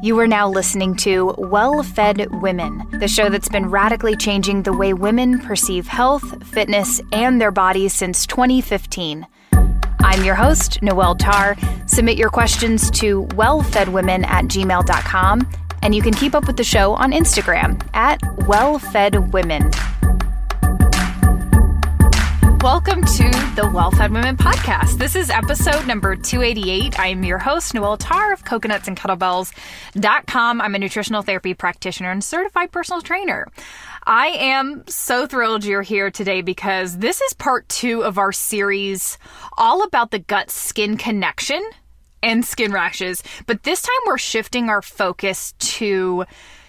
You are now listening to Well-Fed Women, the show that's been radically changing the way women perceive health, fitness, and their bodies since 2015. I'm your host, Noelle Tarr. Submit your questions to wellfedwomen@gmail.com, and you can keep up with the show on Instagram at wellfedwomen. Welcome to the Well-Fed Women podcast. This is episode number 288. I'm your host, Noelle Tarr of CoconutsandKettlebells.com. I'm a nutritional therapy practitioner and certified personal trainer. I am so thrilled you're here today because this is part 2 of our series all about the gut-skin connection and skin rashes. But this time we're shifting our focus to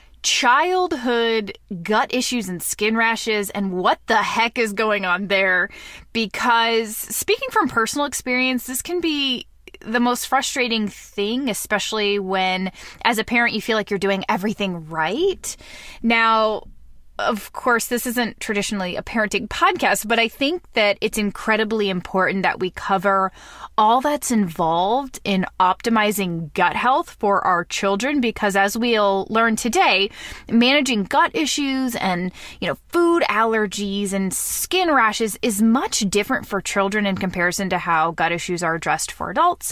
childhood gut issues and skin rashes and what the heck is going on there. Because speaking from personal experience, this can be the most frustrating thing, especially when as a parent you feel like you're doing everything right. Now, of course, this isn't traditionally a parenting podcast, but I think that it's incredibly important that we cover all that's involved in optimizing gut health for our children, because as we'll learn today, managing gut issues and, food allergies and skin rashes is much different for children in comparison to how gut issues are addressed for adults.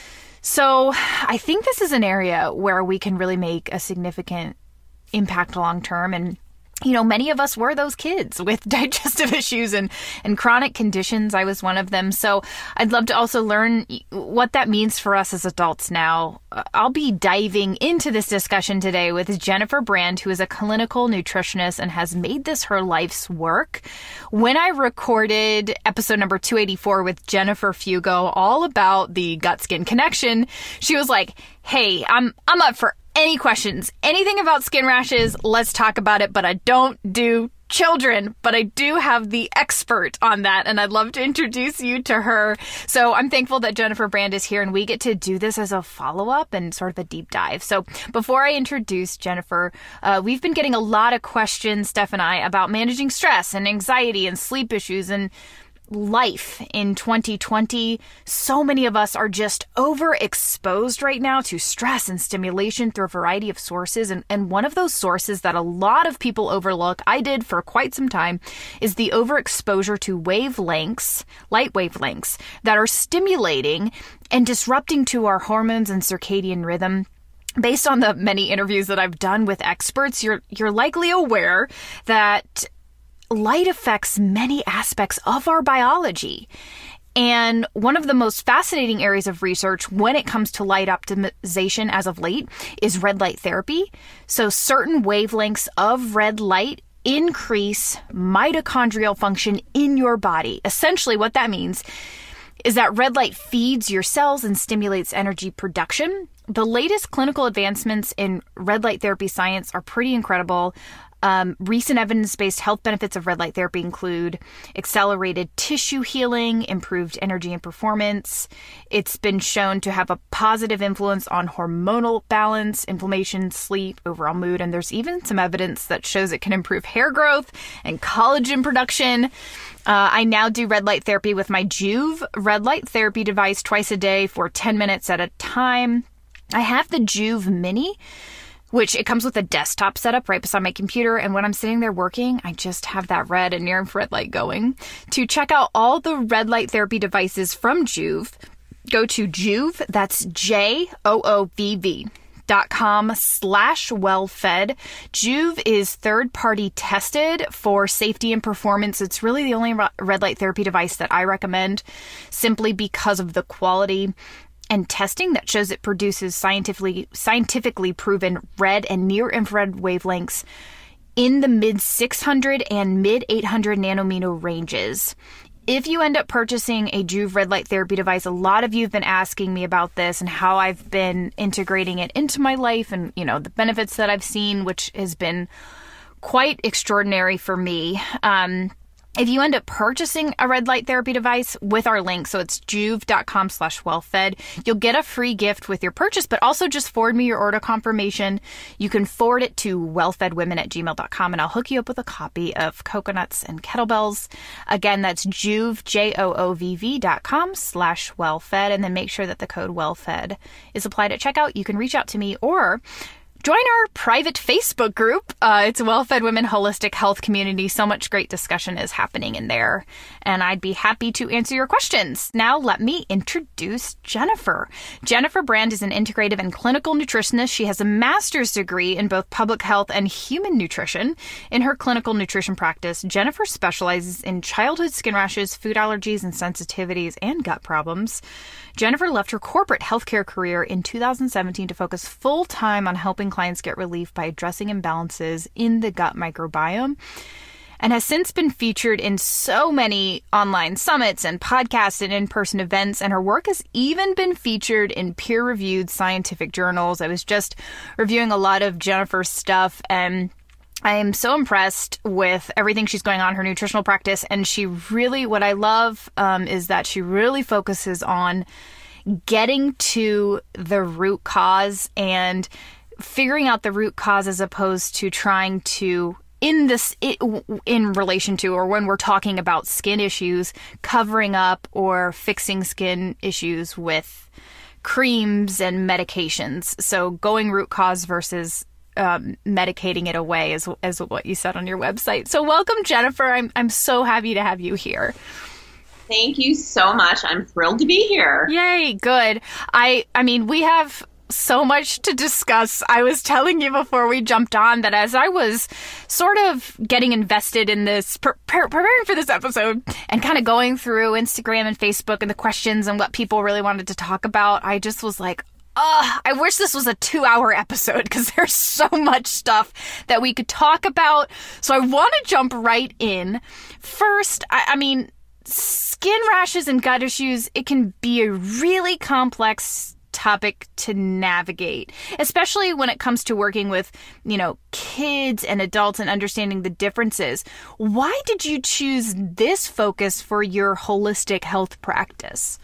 So I think this is an area where we can really make a significant impact long term. And many of us were those kids with digestive issues and chronic conditions. I was one of them. So I'd love to also learn what that means for us as adults now. I'll be diving into this discussion today with Jennifer Brand, who is a clinical nutritionist and has made this her life's work. When I recorded episode number 284 with Jennifer Fugo, all about the gut-skin connection, she was like, hey, I'm up for any questions, anything about skin rashes, let's talk about it, but I don't do children, but I do have the expert on that, and I'd love to introduce you to her. So I'm thankful that Jennifer Brand is here, and we get to do this as a follow-up and sort of a deep dive. So before I introduce Jennifer, we've been getting a lot of questions, Steph and I, about managing stress and anxiety and sleep issues and life in 2020. So many of us are just overexposed right now to stress and stimulation through a variety of sources. And one of those sources that a lot of people overlook, I did for quite some time, is the overexposure to wavelengths, light wavelengths, that are stimulating and disrupting to our hormones and circadian rhythm. Based on the many interviews that I've done with experts, you're likely aware that light affects many aspects of our biology. And one of the most fascinating areas of research when it comes to light optimization as of late is red light therapy. So certain wavelengths of red light increase mitochondrial function in your body. Essentially, what that means is that red light feeds your cells and stimulates energy production. The latest clinical advancements in red light therapy science are pretty incredible. Recent evidence-based health benefits of red light therapy include accelerated tissue healing, improved energy and performance. It's been shown to have a positive influence on hormonal balance, inflammation, sleep, overall mood, and there's even some evidence that shows it can improve hair growth and collagen production. I now do red light therapy with my Joovv red light therapy device twice a day for 10 minutes at a time. I have the Joovv Mini, which it comes with a desktop setup right beside my computer. And when I'm sitting there working, I just have that red and near infrared light going. To check out all the red light therapy devices from Joovv, go to Joovv, that's JOOVV.com/wellfed. Joovv is third-party tested for safety and performance. It's really the only red light therapy device that I recommend simply because of the quality and testing that shows it produces scientifically proven red and near infrared wavelengths in the mid 600 and mid 800 nanometer ranges. If you end up purchasing a Joovv red light therapy device, a lot of you have been asking me about this and how I've been integrating it into my life and, the benefits that I've seen, which has been quite extraordinary for me. If you end up purchasing a red light therapy device with our link, so it's joovv.com/wellfed, you'll get a free gift with your purchase, but also just forward me your order confirmation. You can forward it to wellfedwomen@gmail.com, and I'll hook you up with a copy of Coconuts and Kettlebells. Again, that's joovv, joovv.com/wellfed, and then make sure that the code wellfed is applied at checkout. You can reach out to me or join our private Facebook group. It's Well-Fed Women Holistic Health Community. So much great discussion is happening in there, and I'd be happy to answer your questions. Now, let me introduce Jennifer. Jennifer Brand is an integrative and clinical nutritionist. She has a master's degree in both public health and human nutrition. In her clinical nutrition practice, Jennifer specializes in childhood skin rashes, food allergies and sensitivities, and gut problems. Jennifer left her corporate healthcare career in 2017 to focus full-time on helping clients get relief by addressing imbalances in the gut microbiome, and has since been featured in so many online summits and podcasts and in-person events, and her work has even been featured in peer-reviewed scientific journals. I was just reviewing a lot of Jennifer's stuff, and I am so impressed with everything she's going on in her nutritional practice. And she really, what I love is that she really focuses on getting to the root cause and figuring out the root cause, as opposed to trying to, in relation to, or when we're talking about skin issues, covering up or fixing skin issues with creams and medications. So going root cause versus medicating it away is what you said on your website. So welcome, Jennifer. I'm so happy to have you here. Thank you so much. I'm thrilled to be here. Yay, good. I mean, we have so much to discuss. I was telling you before we jumped on that as I was sort of getting invested in this, preparing for this episode and kind of going through Instagram and Facebook and the questions and what people really wanted to talk about, I just was like, I wish this was a 2-hour episode, because there's so much stuff that we could talk about. So I want to jump right in. First, I mean, skin rashes and gut issues, it can be a really complex topic to navigate, especially when it comes to working with, kids and adults and understanding the differences. Why did you choose this focus for your holistic health practice?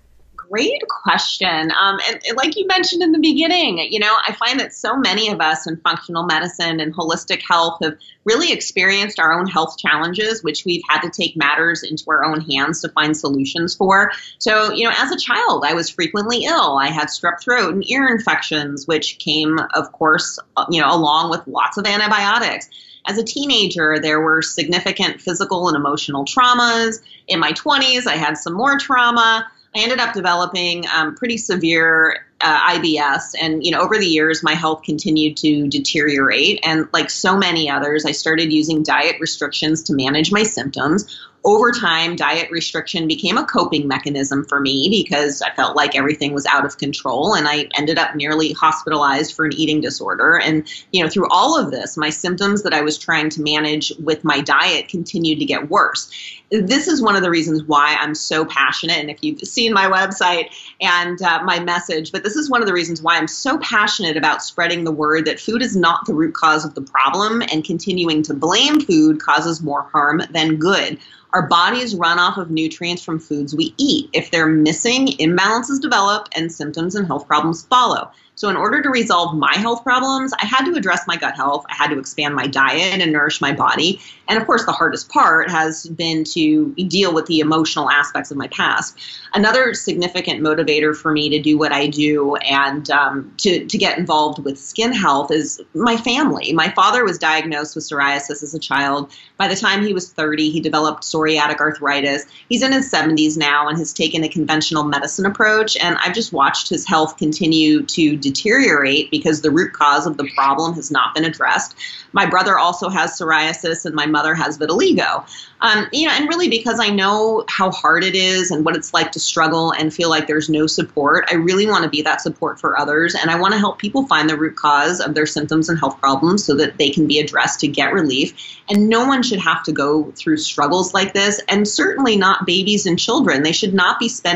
Great question. And like you mentioned in the beginning, I find that so many of us in functional medicine and holistic health have really experienced our own health challenges, which we've had to take matters into our own hands to find solutions for. So, as a child, I was frequently ill. I had strep throat and ear infections, which came, of course, along with lots of antibiotics. As a teenager, there were significant physical and emotional traumas. In my 20s, I had some more trauma. I ended up developing pretty severe IBS, and over the years, my health continued to deteriorate. And like so many others, I started using diet restrictions to manage my symptoms. Over time, diet restriction became a coping mechanism for me because I felt like everything was out of control, and I ended up nearly hospitalized for an eating disorder. And, through all of this, my symptoms that I was trying to manage with my diet continued to get worse. This is one of the reasons why I'm so passionate, and if you've seen my website and my message, but this is one of the reasons why I'm so passionate about spreading the word that food is not the root cause of the problem, and continuing to blame food causes more harm than good. Our bodies run off of nutrients from foods we eat. If they're missing, imbalances develop and symptoms and health problems follow. So in order to resolve my health problems, I had to address my gut health. I had to expand my diet and nourish my body. And of course, the hardest part has been to deal with the emotional aspects of my past. Another significant motivator for me to do what I do and to get involved with skin health is my family. My father was diagnosed with psoriasis as a child. By the time he was 30, he developed psoriatic arthritis. He's in his 70s now and has taken a conventional medicine approach. And I've just watched his health continue to deteriorate because the root cause of the problem has not been addressed. My brother also has psoriasis and my mother has vitiligo. And really because I know how hard it is and what it's like to struggle and feel like there's no support, I really want to be that support for others. And I want to help people find the root cause of their symptoms and health problems so that they can be addressed to get relief. And no one should have to go through struggles like this, and certainly not babies and children. They should not be spending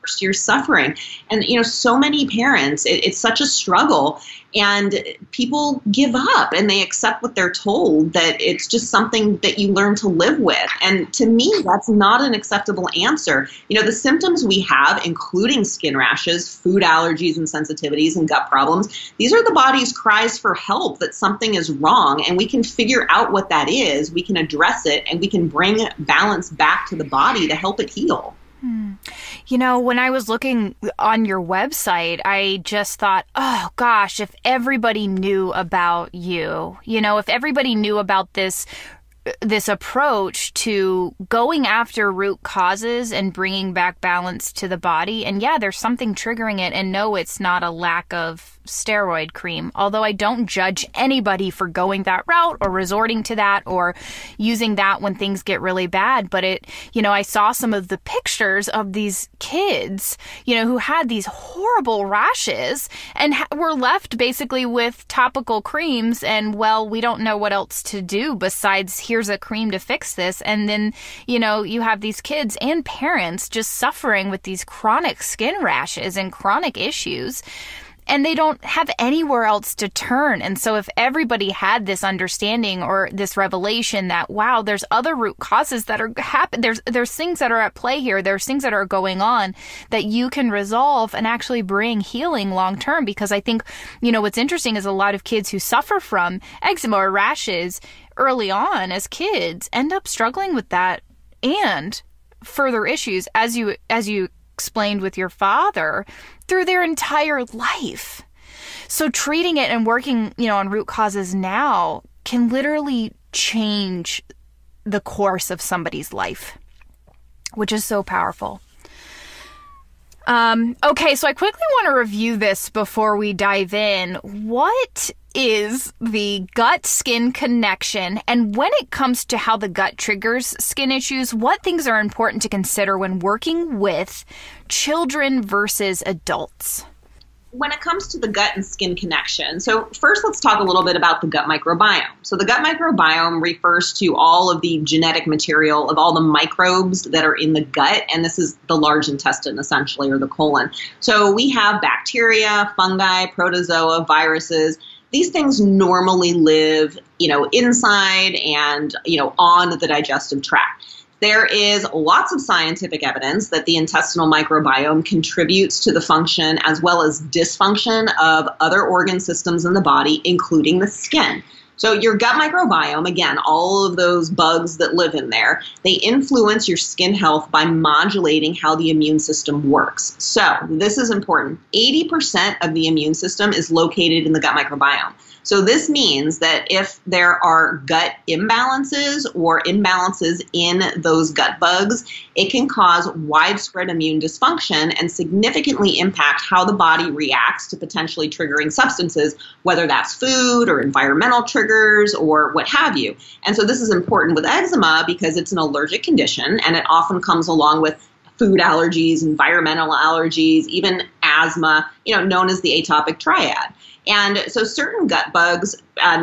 first year suffering. And, so many parents, it's such a struggle, and people give up and they accept what they're told, that it's just something that you learn to live with. And to me, that's not an acceptable answer. The symptoms we have, including skin rashes, food allergies and sensitivities, and gut problems, these are the body's cries for help that something is wrong, and we can figure out what that is, we can address it, and we can bring balance back to the body to help it heal. When I was looking on your website, I just thought, oh gosh, if everybody knew about you, if everybody knew about this approach to going after root causes and bringing back balance to the body. And yeah, there's something triggering it. And no, it's not a lack of steroid cream, although I don't judge anybody for going that route or resorting to that or using that when things get really bad. But I saw some of the pictures of these kids, who had these horrible rashes and were left basically with topical creams. And well, we don't know what else to do besides here's a cream to fix this. And then, you have these kids and parents just suffering with these chronic skin rashes and chronic issues. And they don't have anywhere else to turn. And so if everybody had this understanding or this revelation that, wow, there's other root causes that are happening, there's things that are at play here, there's things that are going on that you can resolve and actually bring healing long term. Because I think, what's interesting is a lot of kids who suffer from eczema or rashes early on as kids end up struggling with that and further issues, as you explained with your father, through their entire life. So treating it and working, on root causes now can literally change the course of somebody's life, which is so powerful. Okay, so I quickly want to review this before we dive in. What is the gut-skin connection? And when it comes to how the gut triggers skin issues, what things are important to consider when working with children versus adults? When it comes to the gut and skin connection, so first let's talk a little bit about the gut microbiome. So the gut microbiome refers to all of the genetic material of all the microbes that are in the gut, and this is the large intestine essentially, or the colon. So we have bacteria, fungi, protozoa, viruses. These things normally live, inside and, on the digestive tract. There is lots of scientific evidence that the intestinal microbiome contributes to the function as well as dysfunction of other organ systems in the body, including the skin. So your gut microbiome, again, all of those bugs that live in there, they influence your skin health by modulating how the immune system works. So this is important. 80% of the immune system is located in the gut microbiome. So this means that if there are gut imbalances or imbalances in those gut bugs, it can cause widespread immune dysfunction and significantly impact how the body reacts to potentially triggering substances, whether that's food or environmental triggers or what have you. And so this is important with eczema because it's an allergic condition and it often comes along with food allergies, environmental allergies, even asthma, known as the atopic triad. And so certain gut bugs,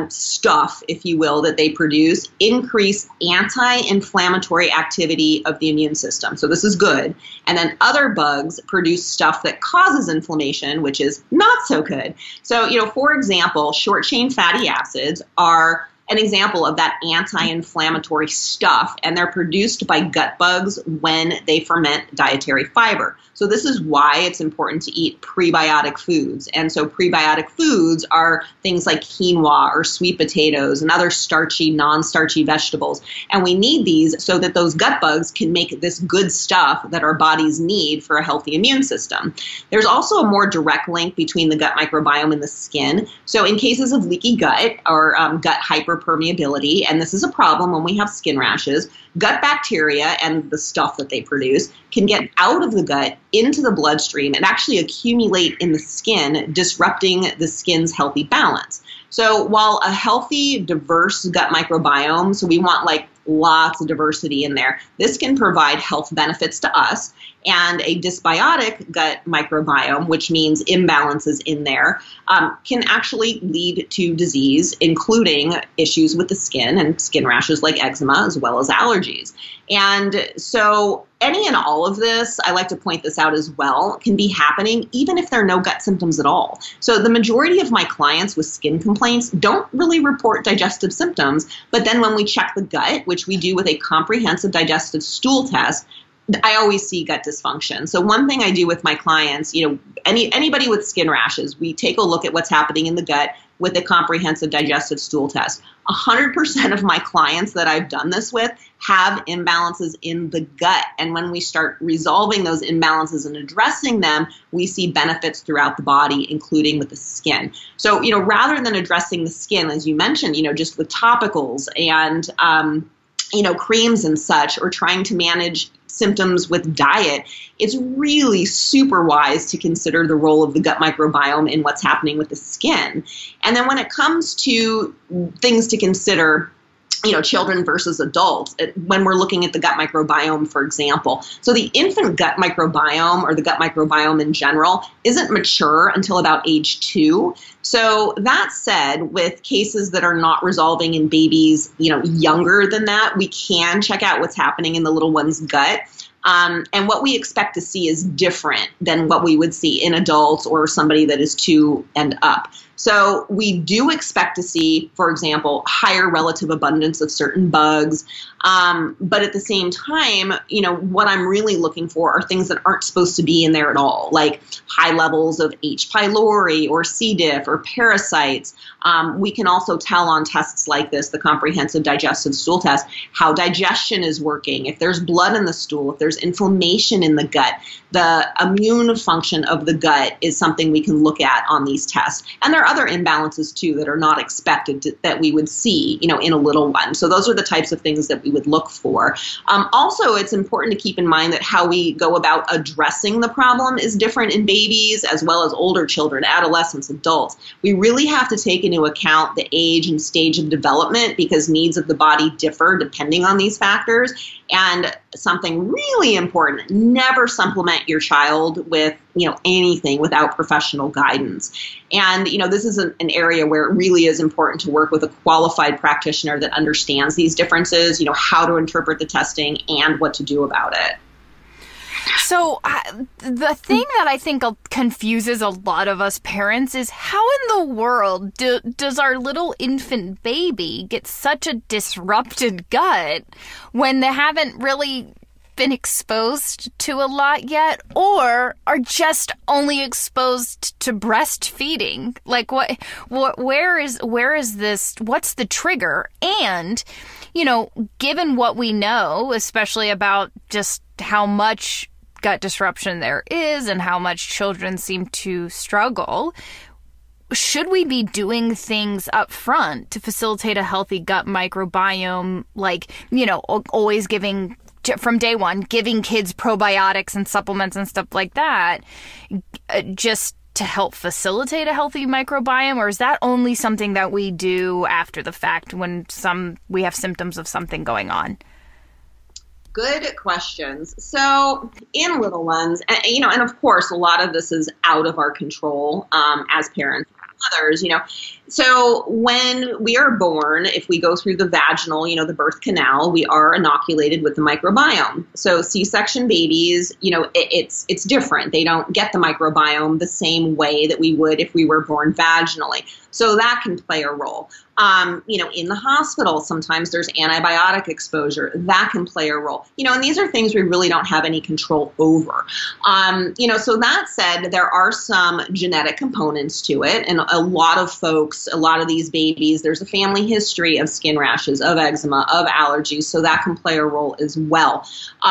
stuff, if you will, that they produce increase anti-inflammatory activity of the immune system. So this is good. And then other bugs produce stuff that causes inflammation, which is not so good. So, for example, short-chain fatty acids are an example of that anti-inflammatory stuff, and they're produced by gut bugs when they ferment dietary fiber. So this is why it's important to eat prebiotic foods. And so prebiotic foods are things like quinoa or sweet potatoes and other starchy, non-starchy vegetables. And we need these so that those gut bugs can make this good stuff that our bodies need for a healthy immune system. There's also a more direct link between the gut microbiome and the skin. So in cases of leaky gut or gut hyperpermeability, and this is a problem when we have skin rashes, gut bacteria and the stuff that they produce can get out of the gut into the bloodstream and actually accumulate in the skin, disrupting the skin's healthy balance. So while a healthy, diverse gut microbiome, so we want lots of diversity in there, this can provide health benefits to us. And a dysbiotic gut microbiome, which means imbalances in there, can actually lead to disease, including issues with the skin and skin rashes like eczema, as well as allergies. And so any and all of this, I like to point this out as well, can be happening even if there are no gut symptoms at all. So the majority of my clients with skin complaints don't really report digestive symptoms, but then when we check the gut, which we do with a comprehensive digestive stool test, I always see gut dysfunction. So one thing I do with my clients, anybody with skin rashes, we take a look at what's happening in the gut with a comprehensive digestive stool test. 100% of my clients that I've done this with have imbalances in the gut. And when we start resolving those imbalances and addressing them, we see benefits throughout the body, including with the skin. So, rather than addressing the skin, as you mentioned, just with topicals and, creams and such, or trying to manage symptoms with diet, it's really super wise to consider the role of the gut microbiome in what's happening with the skin. And then when it comes to things to consider, children versus adults, when we're looking at the gut microbiome, for example. So the infant gut microbiome, or the gut microbiome in general, isn't mature until about age 2. So that said, with cases that are not resolving in babies, younger than that, we can check out what's happening in the little one's gut. And what we expect to see is different than what we would see in adults or somebody that is 2 and up. So we do expect to see, for example, higher relative abundance of certain bugs. But at the same time, what I'm really looking for are things that aren't supposed to be in there at all, like high levels of H. pylori or C. diff or parasites. We can also tell on tests like this, the comprehensive digestive stool test, how digestion is working. If there's blood in the stool, if there's inflammation in the gut, the immune function of the gut is something we can look at on these tests. And there are other imbalances too that are not expected that we would see, in a little one. So those are the types of things that we would look for. Also, it's important to keep in mind that how we go about addressing the problem is different in babies as well as older children, adolescents, adults. We really have to take into account the age and stage of development because needs of the body differ depending on these factors. And something really important, never supplement your child with, anything without professional guidance. And, this is an area where it really is important to work with a qualified practitioner that understands these differences, how to interpret the testing and what to do about it. So the thing that I think confuses a lot of us parents is how in the world does our little infant baby get such a disrupted gut when they haven't really been exposed to a lot yet, or are just only exposed to breastfeeding? Like where is this, what's the trigger? And, given what we know, especially about just how much gut disruption there is and how much children seem to struggle, should we be doing things up front to facilitate a healthy gut microbiome, like, always giving, from day one, giving kids probiotics and supplements and stuff like that, just to help facilitate a healthy microbiome? Or is that only something that we do after the fact when we have symptoms of something going on? Good questions. So in little ones, and of course, a lot of this is out of our control as parents and mothers, So when we are born, if we go through the vaginal, the birth canal, we are inoculated with the microbiome. So C-section babies, it's different. They don't get the microbiome the same way that we would if we were born vaginally. So that can play a role. In the hospital, sometimes there's antibiotic exposure. That can play a role. And these are things we really don't have any control over. So that said, there are some genetic components to it. And a lot of folks, a lot of these babies, there's a family history of skin rashes, of eczema, of allergies. So that can play a role as well.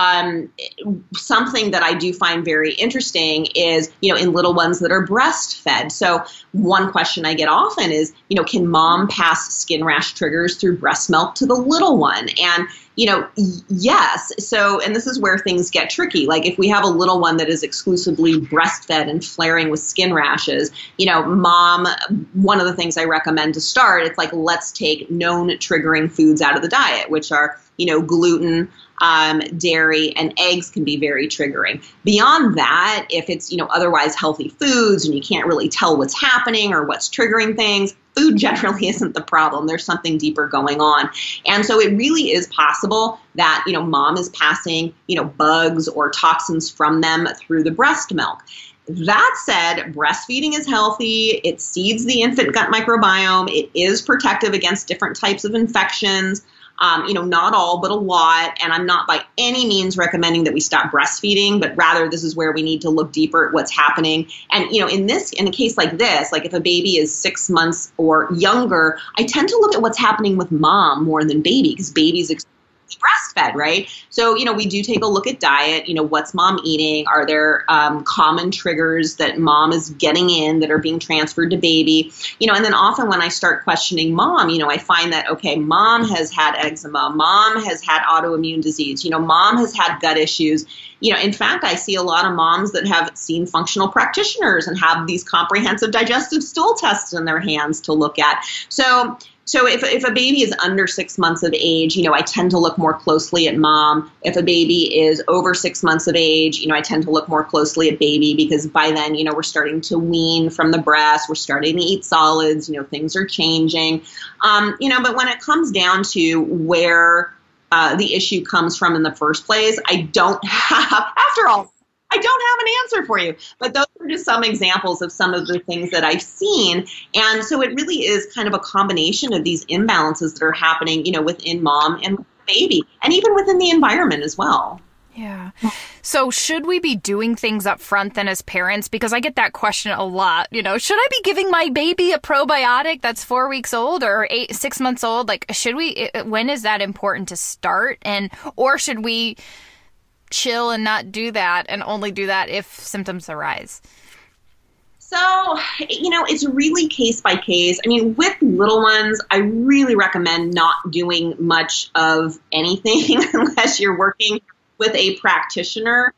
Something that I do find very interesting is, in little ones that are breastfed. So one question I get often is, can mom pass skin rash triggers through breast milk to the little one? And, yes. So, and this is where things get tricky. Like if we have a little one that is exclusively breastfed and flaring with skin rashes, mom, one of the things I recommend to start, it's like, let's take known triggering foods out of the diet, which are, gluten, dairy, and eggs can be very triggering. Beyond that, if it's, otherwise healthy foods and you can't really tell what's happening or what's triggering things, food generally isn't the problem. There's something deeper going on. And so it really is possible that, mom is passing, bugs or toxins from them through the breast milk. That said, breastfeeding is healthy. It seeds the infant gut microbiome. It is protective against different types of infections. Not all, but a lot. And I'm not by any means recommending that we stop breastfeeding, but rather this is where we need to look deeper at what's happening. And, in a case like this, like if a baby is 6 months or younger, I tend to look at what's happening with mom more than baby, because baby's breastfed, right? So, we do take a look at diet. What's mom eating? Are there common triggers that mom is getting in that are being transferred to baby? And then often when I start questioning mom, I find that, okay, mom has had eczema, mom has had autoimmune disease, mom has had gut issues. In fact, I see a lot of moms that have seen functional practitioners and have these comprehensive digestive stool tests in their hands to look at. So if a baby is under 6 months of age, I tend to look more closely at mom. If a baby is over 6 months of age, I tend to look more closely at baby, because by then, we're starting to wean from the breast. We're starting to eat solids. Things are changing. But when it comes down to where the issue comes from in the first place, I don't have an answer for you, but those are just some examples of some of the things that I've seen. And so it really is kind of a combination of these imbalances that are happening, within mom and baby, and even within the environment as well. Yeah. So should we be doing things up front then as parents? Because I get that question a lot. Should I be giving my baby a probiotic that's 4 weeks old or 6 months old? Like, when is that important to start? Or should we chill and not do that and only do that if symptoms arise? So, it's really case by case. I mean, with little ones, I really recommend not doing much of anything unless you're working with a practitioner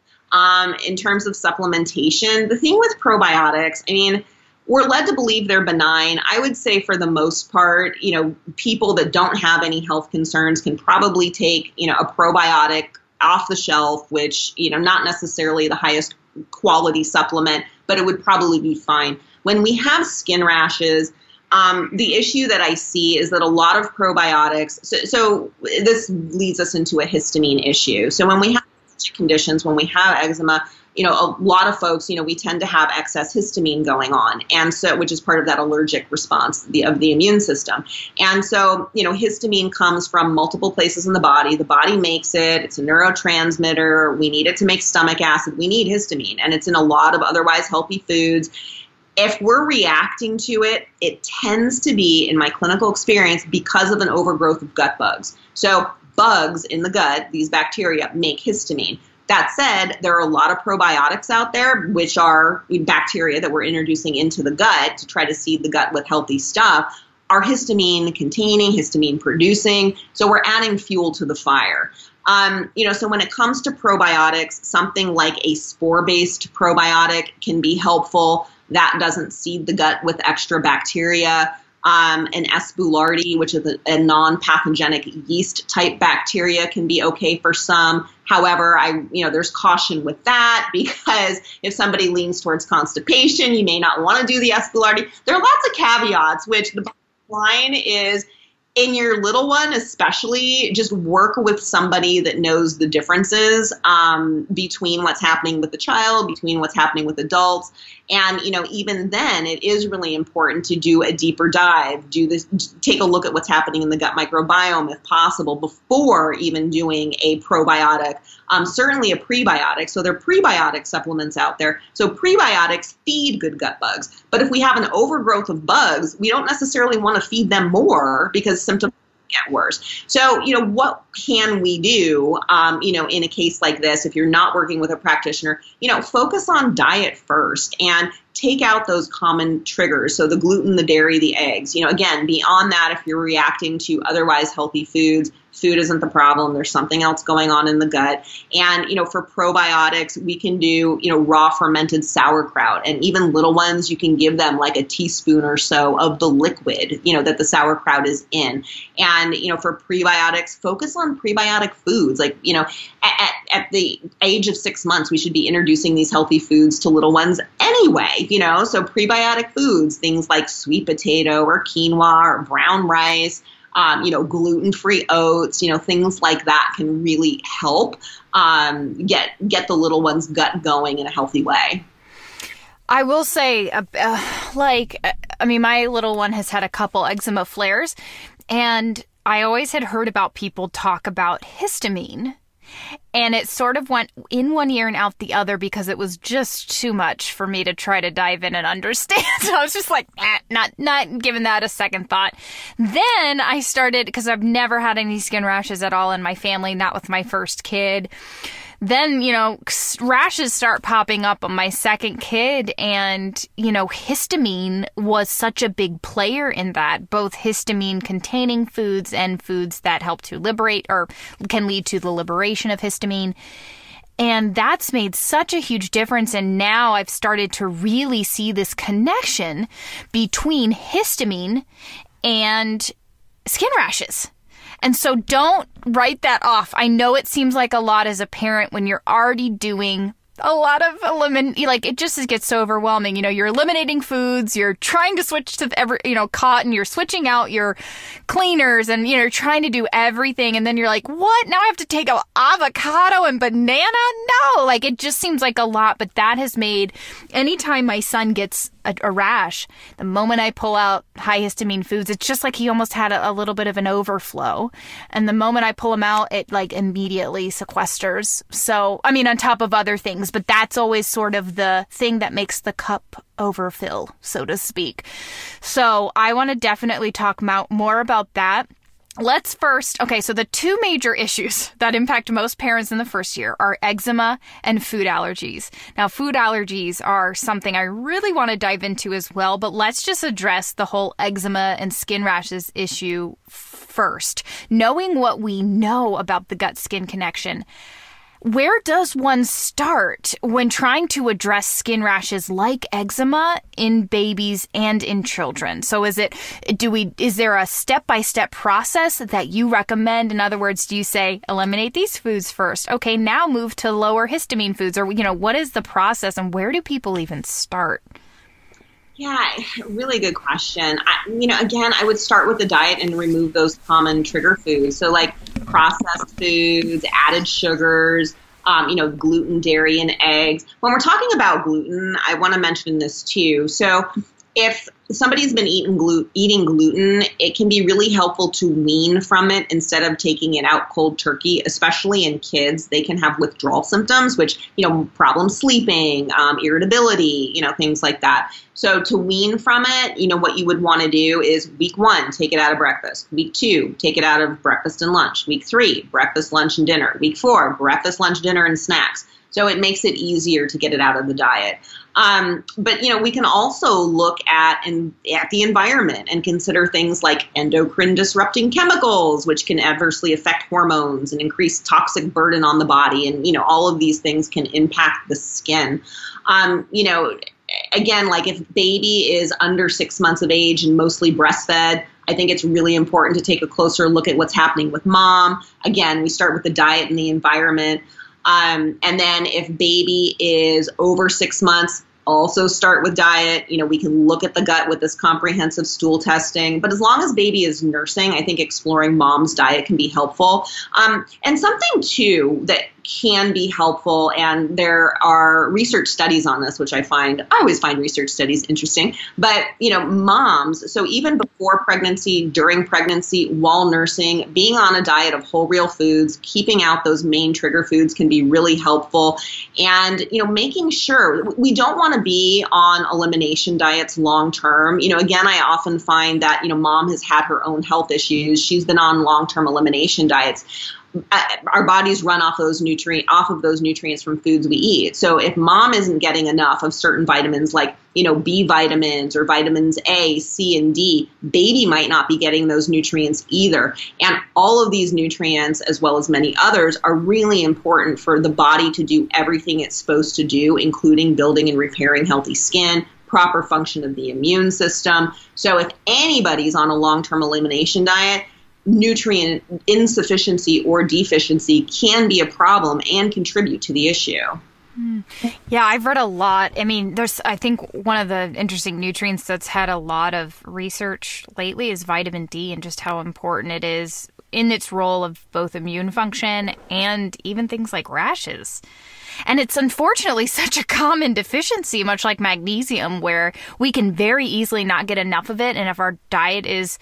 in terms of supplementation. The thing with probiotics, we're led to believe they're benign. I would say for the most part, people that don't have any health concerns can probably take, a probiotic off the shelf, which, not necessarily the highest quality supplement, but it would probably be fine. When we have skin rashes, the issue that I see is that a lot of probiotics, so this leads us into a histamine issue. So when we have conditions, when we have eczema, a lot of folks, we tend to have excess histamine going on, and so, which is part of that allergic response of the immune system. And so, histamine comes from multiple places in the body. The body makes it. It's a neurotransmitter. We need it to make stomach acid. We need histamine, and it's in a lot of otherwise healthy foods. If we're reacting to it, it tends to be, in my clinical experience, because of an overgrowth of gut bugs. So bugs in the gut, these bacteria, make histamine. That said, there are a lot of probiotics out there, which are bacteria that we're introducing into the gut to try to seed the gut with healthy stuff, are histamine containing, histamine producing. So we're adding fuel to the fire. So when it comes to probiotics, something like a spore-based probiotic can be helpful. That doesn't seed the gut with extra bacteria. An S. boulardii, which is a non-pathogenic yeast-type bacteria, can be okay for some. However, there's caution with that, because if somebody leans towards constipation, you may not want to do the S. boulardii. There are lots of caveats, which the bottom line is, in your little one especially, just work with somebody that knows the differences between what's happening with the child, between what's happening with adults. And, even then, it is really important to do a deeper dive, take a look at what's happening in the gut microbiome, if possible, before even doing a probiotic, certainly a prebiotic. So there are prebiotic supplements out there. So prebiotics feed good gut bugs. But if we have an overgrowth of bugs, we don't necessarily want to feed them more, because symptoms get worse. So, what can we do, in a case like this? If you're not working with a practitioner, focus on diet first and take out those common triggers. So the gluten, the dairy, the eggs. Again, beyond that, if you're reacting to otherwise healthy foods, food isn't the problem. There's something else going on in the gut. And, for probiotics, we can do, raw fermented sauerkraut. And even little ones, you can give them like a teaspoon or so of the liquid, that the sauerkraut is in. And, for prebiotics, focus on prebiotic foods. Like, at the age of 6 months, we should be introducing these healthy foods to little ones anyway, so prebiotic foods, things like sweet potato or quinoa or brown rice, gluten-free oats, things like that can really help get the little one's gut going in a healthy way. I will say, my little one has had a couple eczema flares, and I always had heard about people talk about histamine. And it sort of went in one ear and out the other because it was just too much for me to try to dive in and understand. So I was just like, not giving that a second thought. Then I started, because I've never had any skin rashes at all in my family, not with my first kid. Then, rashes start popping up on my second kid, and, histamine was such a big player in that, both histamine containing foods and foods that help to liberate or can lead to the liberation of histamine. And that's made such a huge difference. And now I've started to really see this connection between histamine and skin rashes. And so don't write that off. I know it seems like a lot as a parent when you're already doing a lot of it just gets so overwhelming. You're eliminating foods, you're trying to switch to cotton, you're switching out your cleaners, and you're trying to do everything. And then you're like, what? Now I have to take an avocado and banana? No, it just seems like a lot. But that has made, anytime my son gets a rash, the moment I pull out high histamine foods, it's just like he almost had a little bit of an overflow. And the moment I pull him out, it immediately sequesters. So, on top of other things, but that's always sort of the thing that makes the cup overfill, so to speak. So I want to definitely talk more about that. Let's first, so the two major issues that impact most parents in the first year are eczema and food allergies. Now, food allergies are something I really want to dive into as well, but let's just address the whole eczema and skin rashes issue first. Knowing what we know about the gut-skin connection, where does one start when trying to address skin rashes like eczema in babies and in children? So is there a step-by-step process that you recommend? In other words, do you say, eliminate these foods first? Okay, now move to lower histamine foods. Or, what is the process and where do people even start? Yeah, really good question. Again, I would start with the diet and remove those common trigger foods. So like processed foods, added sugars, gluten, dairy, and eggs. When we're talking about gluten, I want to mention this too. So if somebody's been eating gluten, it can be really helpful to wean from it instead of taking it out cold turkey, especially in kids. They can have withdrawal symptoms, which, problem sleeping, irritability, things like that. So to wean from it, what you would want to do is week 1, take it out of breakfast. Week 2, take it out of breakfast and lunch. Week 3, breakfast, lunch, and dinner. Week 4, breakfast, lunch, dinner, and snacks. So it makes it easier to get it out of the diet. But, we can also look at the environment and consider things like endocrine disrupting chemicals, which can adversely affect hormones and increase toxic burden on the body. And, all of these things can impact the skin. Again, if baby is under 6 months of age and mostly breastfed, I think it's really important to take a closer look at what's happening with mom. Again, we start with the diet and the environment. And then if baby is over 6 months, also start with diet. We can look at the gut with this comprehensive stool testing. But as long as baby is nursing, I think exploring mom's diet can be helpful. And something, too, that can be helpful, and there are research studies on this, which I always find research studies interesting, but, moms, so even before pregnancy, during pregnancy, while nursing, being on a diet of whole real foods, keeping out those main trigger foods can be really helpful, and, making sure we don't want to be on elimination diets long term. Again, I often find that, mom has had her own health issues. She's been on long-term elimination diets. Our bodies run off of those nutrients from foods we eat. So if mom isn't getting enough of certain vitamins like B vitamins or vitamins A, C, and D. Baby might not be getting those nutrients either. And all of these nutrients, as well as many others, are really important for the body to do everything it's supposed to do, including building and repairing healthy skin, proper function of the immune system. So if anybody's on a long-term elimination diet, nutrient insufficiency or deficiency can be a problem and contribute to the issue. Yeah, I've read a lot. I mean, I think one of the interesting nutrients that's had a lot of research lately is vitamin D, and just how important it is in its role of both immune function and even things like rashes. And it's unfortunately such a common deficiency, much like magnesium, where we can very easily not get enough of it. And if our diet is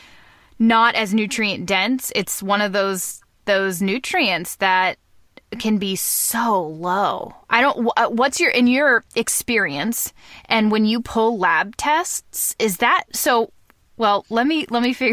not as nutrient dense, it's one of those nutrients that can be so low. What's in your experience, and when you pull lab tests, is that so? Well, let me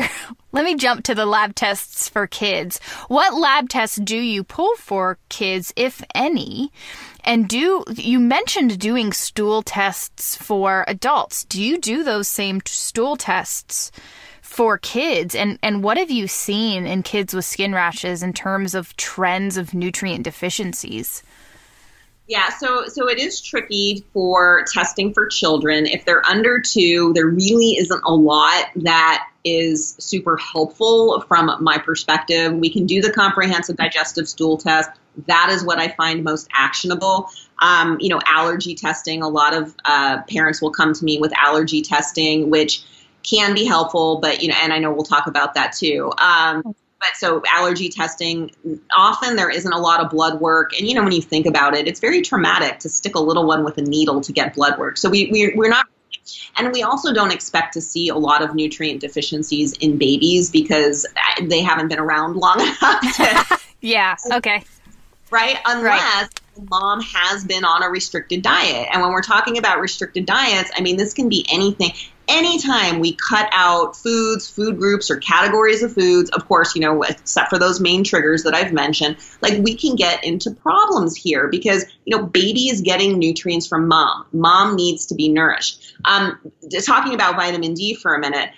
jump to the lab tests for kids. What lab tests do you pull for kids, if any? And you mentioned doing stool tests for adults. Do you do those same stool tests for kids? And what have you seen in kids with skin rashes in terms of trends of nutrient deficiencies? Yeah, so it is tricky for testing for children. If they're under 2, there really isn't a lot that is super helpful from my perspective. We can do the comprehensive digestive stool test. That is what I find most actionable. Allergy testing, a lot of parents will come to me with allergy testing, which can be helpful, but, and I know we'll talk about that too. But so allergy testing, often there isn't a lot of blood work. And, when you think about it, it's very traumatic to stick a little one with a needle to get blood work. So we're not, and we also don't expect to see a lot of nutrient deficiencies in babies because they haven't been around long enough to. Yeah. Okay. Right. Unless mom has been on a restricted diet. And when we're talking about restricted diets, I mean, this can be anything. Anytime we cut out foods, food groups, or categories of foods, of course, except for those main triggers that I've mentioned, we can get into problems here because, baby is getting nutrients from mom. Mom needs to be nourished. Talking about vitamin D for a minute,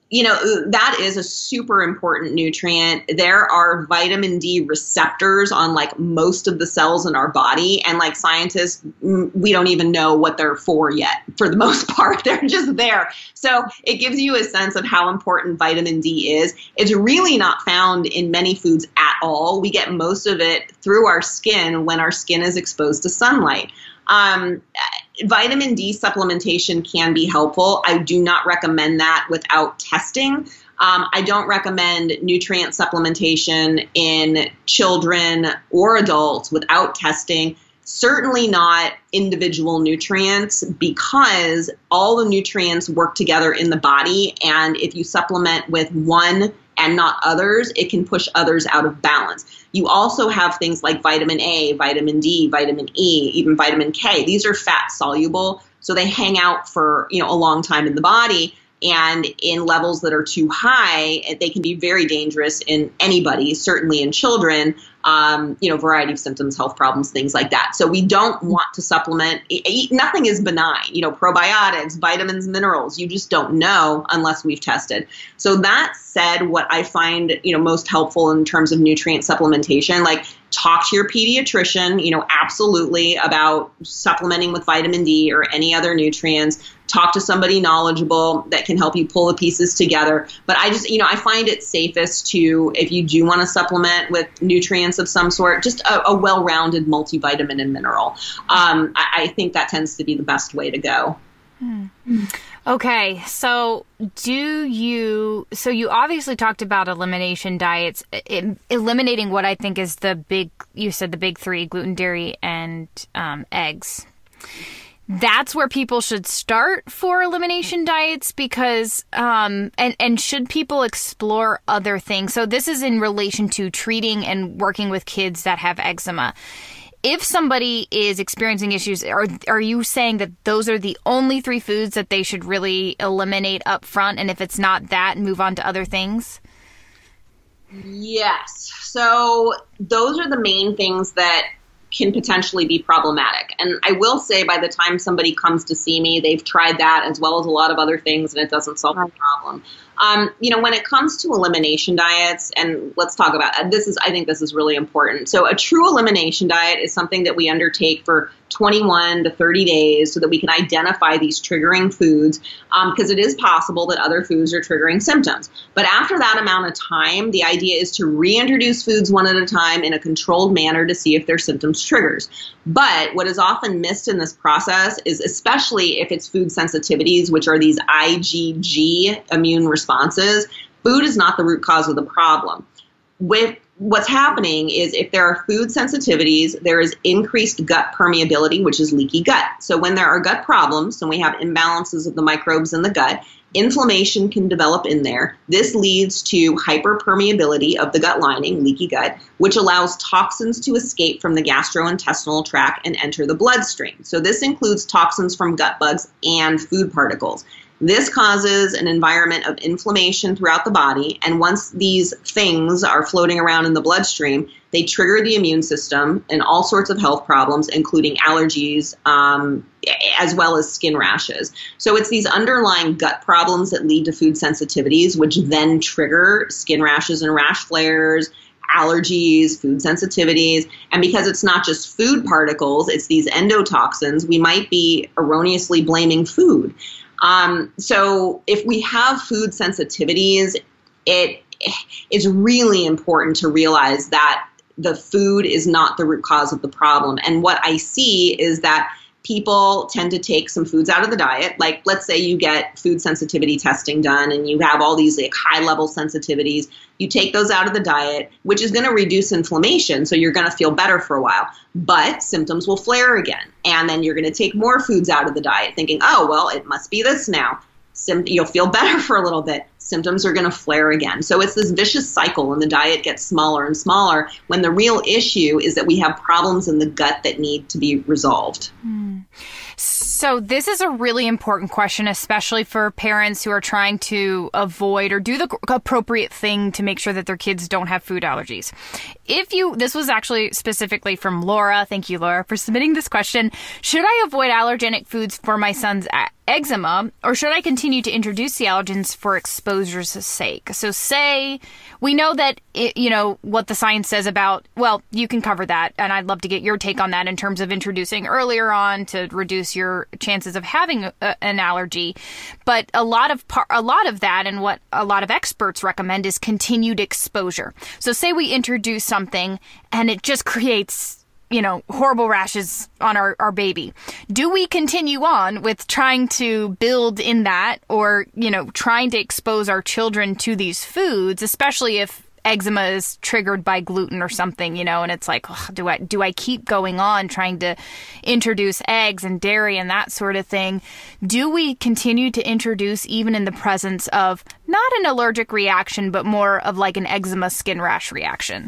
that is a super important nutrient. There are vitamin D receptors on most of the cells in our body. And scientists, we don't even know what they're for yet. For the most part, they're just there. So it gives you a sense of how important vitamin D is. It's really not found in many foods at all. We get most of it through our skin when our skin is exposed to sunlight. Vitamin D supplementation can be helpful. I do not recommend that without testing. I don't recommend nutrient supplementation in children or adults without testing. Certainly not individual nutrients, because all the nutrients work together in the body. And if you supplement with one and not others, it can push others out of balance. You also have things like vitamin A, vitamin D, vitamin E, even vitamin K. These are fat soluble, so they hang out for a long time in the body. And in levels that are too high, they can be very dangerous in anybody, certainly in children, variety of symptoms, health problems, things like that. So we don't want to supplement. Nothing is benign, probiotics, vitamins, minerals. You just don't know unless we've tested. So that said, what I find, most helpful in terms of nutrient supplementation, talk to your pediatrician, absolutely about supplementing with vitamin D or any other nutrients. Talk to somebody knowledgeable that can help you pull the pieces together. But I just, I find it safest to, if you do want to supplement with nutrients of some sort, just a well-rounded multivitamin and mineral. I think that tends to be the best way to go. Okay, so you obviously talked about elimination diets, eliminating what I think is you said the big 3, gluten, dairy, and eggs. That's where people should start for elimination diets because, and should people explore other things? So this is in relation to treating and working with kids that have eczema. If somebody is experiencing issues, are you saying that those are the only 3 foods that they should really eliminate up front? And if it's not that, move on to other things? Yes. So those are the main things that can potentially be problematic. And I will say, by the time somebody comes to see me, they've tried that as well as a lot of other things, and it doesn't solve the problem. When it comes to elimination diets, and let's talk about this, I think this is really important. So a true elimination diet is something that we undertake for 21 to 30 days so that we can identify these triggering foods, because it is possible that other foods are triggering symptoms. But after that amount of time, the idea is to reintroduce foods one at a time in a controlled manner to see if their symptoms triggers. But what is often missed in this process is, especially if it's food sensitivities, which are these IgG immune responses, food is not the root cause of the problem. With what's happening is, if there are food sensitivities, there is increased gut permeability, which is leaky gut. So when there are gut problems and we have imbalances of the microbes in the gut, inflammation can develop in there. This leads to hyperpermeability of the gut lining, leaky gut, which allows toxins to escape from the gastrointestinal tract and enter the bloodstream. So this includes toxins from gut bugs and food particles. This causes an environment of inflammation throughout the body, and once these things are floating around in the bloodstream, they trigger the immune system and all sorts of health problems, including allergies, as well as skin rashes. So it's these underlying gut problems that lead to food sensitivities, which then trigger skin rashes and rash flares, allergies, food sensitivities. And because it's not just food particles, it's these endotoxins, we might be erroneously blaming food. So if we have food sensitivities, it's really important to realize that the food is not the root cause of the problem. And what I see is that people tend to take some foods out of the diet. Like, let's say you get food sensitivity testing done and you have all these high level sensitivities. You take those out of the diet, which is going to reduce inflammation. So you're going to feel better for a while, but symptoms will flare again. And then you're going to take more foods out of the diet thinking, oh, well, it must be this now. You'll feel better for a little bit. Symptoms are going to flare again. So it's this vicious cycle, and the diet gets smaller and smaller when the real issue is that we have problems in the gut that need to be resolved. So this is a really important question, especially for parents who are trying to avoid or do the appropriate thing to make sure that their kids don't have food allergies. This was actually specifically from Laura. Thank you, Laura, for submitting this question. Should I avoid allergenic foods for my son's eczema, or should I continue to introduce the allergens for exposure's sake? So say we know that, what the science says about, well, you can cover that. And I'd love to get your take on that in terms of introducing earlier on to reduce your chances of having an allergy. But a lot of that, and what a lot of experts recommend, is continued exposure. So say we introduce something and it just creates horrible rashes on our baby. Do we continue on with trying to build in that, or, trying to expose our children to these foods, especially if eczema is triggered by gluten or something, and it's like, do I keep going on trying to introduce eggs and dairy and that sort of thing? Do we continue to introduce even in the presence of not an allergic reaction, but more of like an eczema skin rash reaction?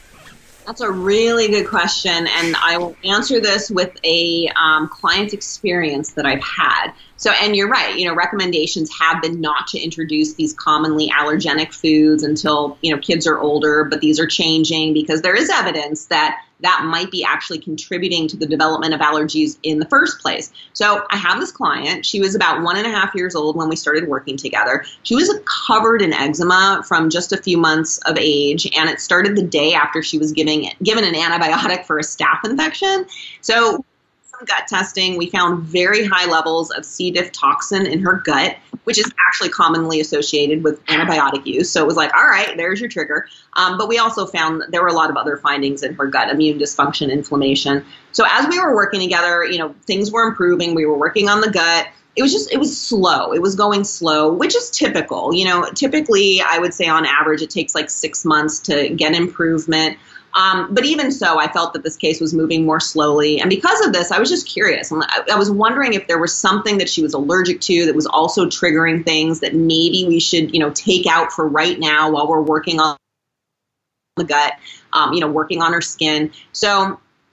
That's a really good question, and I will answer this with a client experience that I've had. So, and you're right, recommendations have been not to introduce these commonly allergenic foods until, kids are older, but these are changing because there is evidence that might be actually contributing to the development of allergies in the first place. So I have this client. She was about 1.5 years old when we started working together. She was covered in eczema from just a few months of age, and it started the day after she was given an antibiotic for a staph infection. So gut testing, we found very high levels of C. diff toxin in her gut, which is actually commonly associated with antibiotic use. So it was like, all right, there's your trigger. But we also found that there were a lot of other findings in her gut: immune dysfunction, inflammation. So as we were working together, things were improving. We were working on the gut. It was slow. It was going slow, which is typical. Typically, I would say on average, it takes like 6 months to get improvement. But even so, I felt that this case was moving more slowly. And because of this, I was just curious. I was wondering if there was something that she was allergic to that was also triggering things that maybe we should, take out for right now while we're working on the gut, working on her skin. So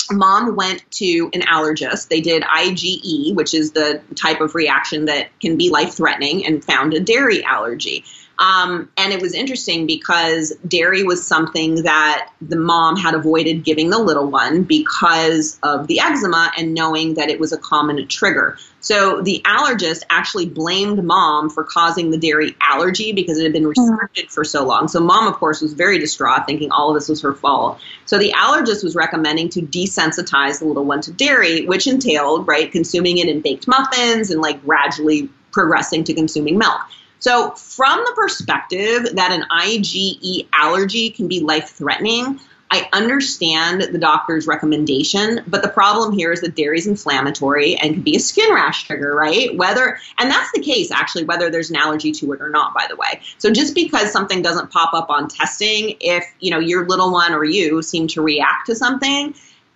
mom went to an allergist. They did IgE, which is the type of reaction that can be life-threatening, and found a dairy allergy. And it was interesting because dairy was something that the mom had avoided giving the little one because of the eczema and knowing that it was a common trigger. So the allergist actually blamed mom for causing the dairy allergy because it had been restricted for so long. So mom, of course, was very distraught, thinking all of this was her fault. So the allergist was recommending to desensitize the little one to dairy, which entailed, right, consuming it in baked muffins and like gradually progressing to consuming milk. So from the perspective that an IgE allergy can be life-threatening, I understand the doctor's recommendation, but the problem here is that dairy is inflammatory and can be a skin rash trigger, right? And that's the case, actually, whether there's an allergy to it or not, by the way. So just because something doesn't pop up on testing, if, your little one or you seem to react to something,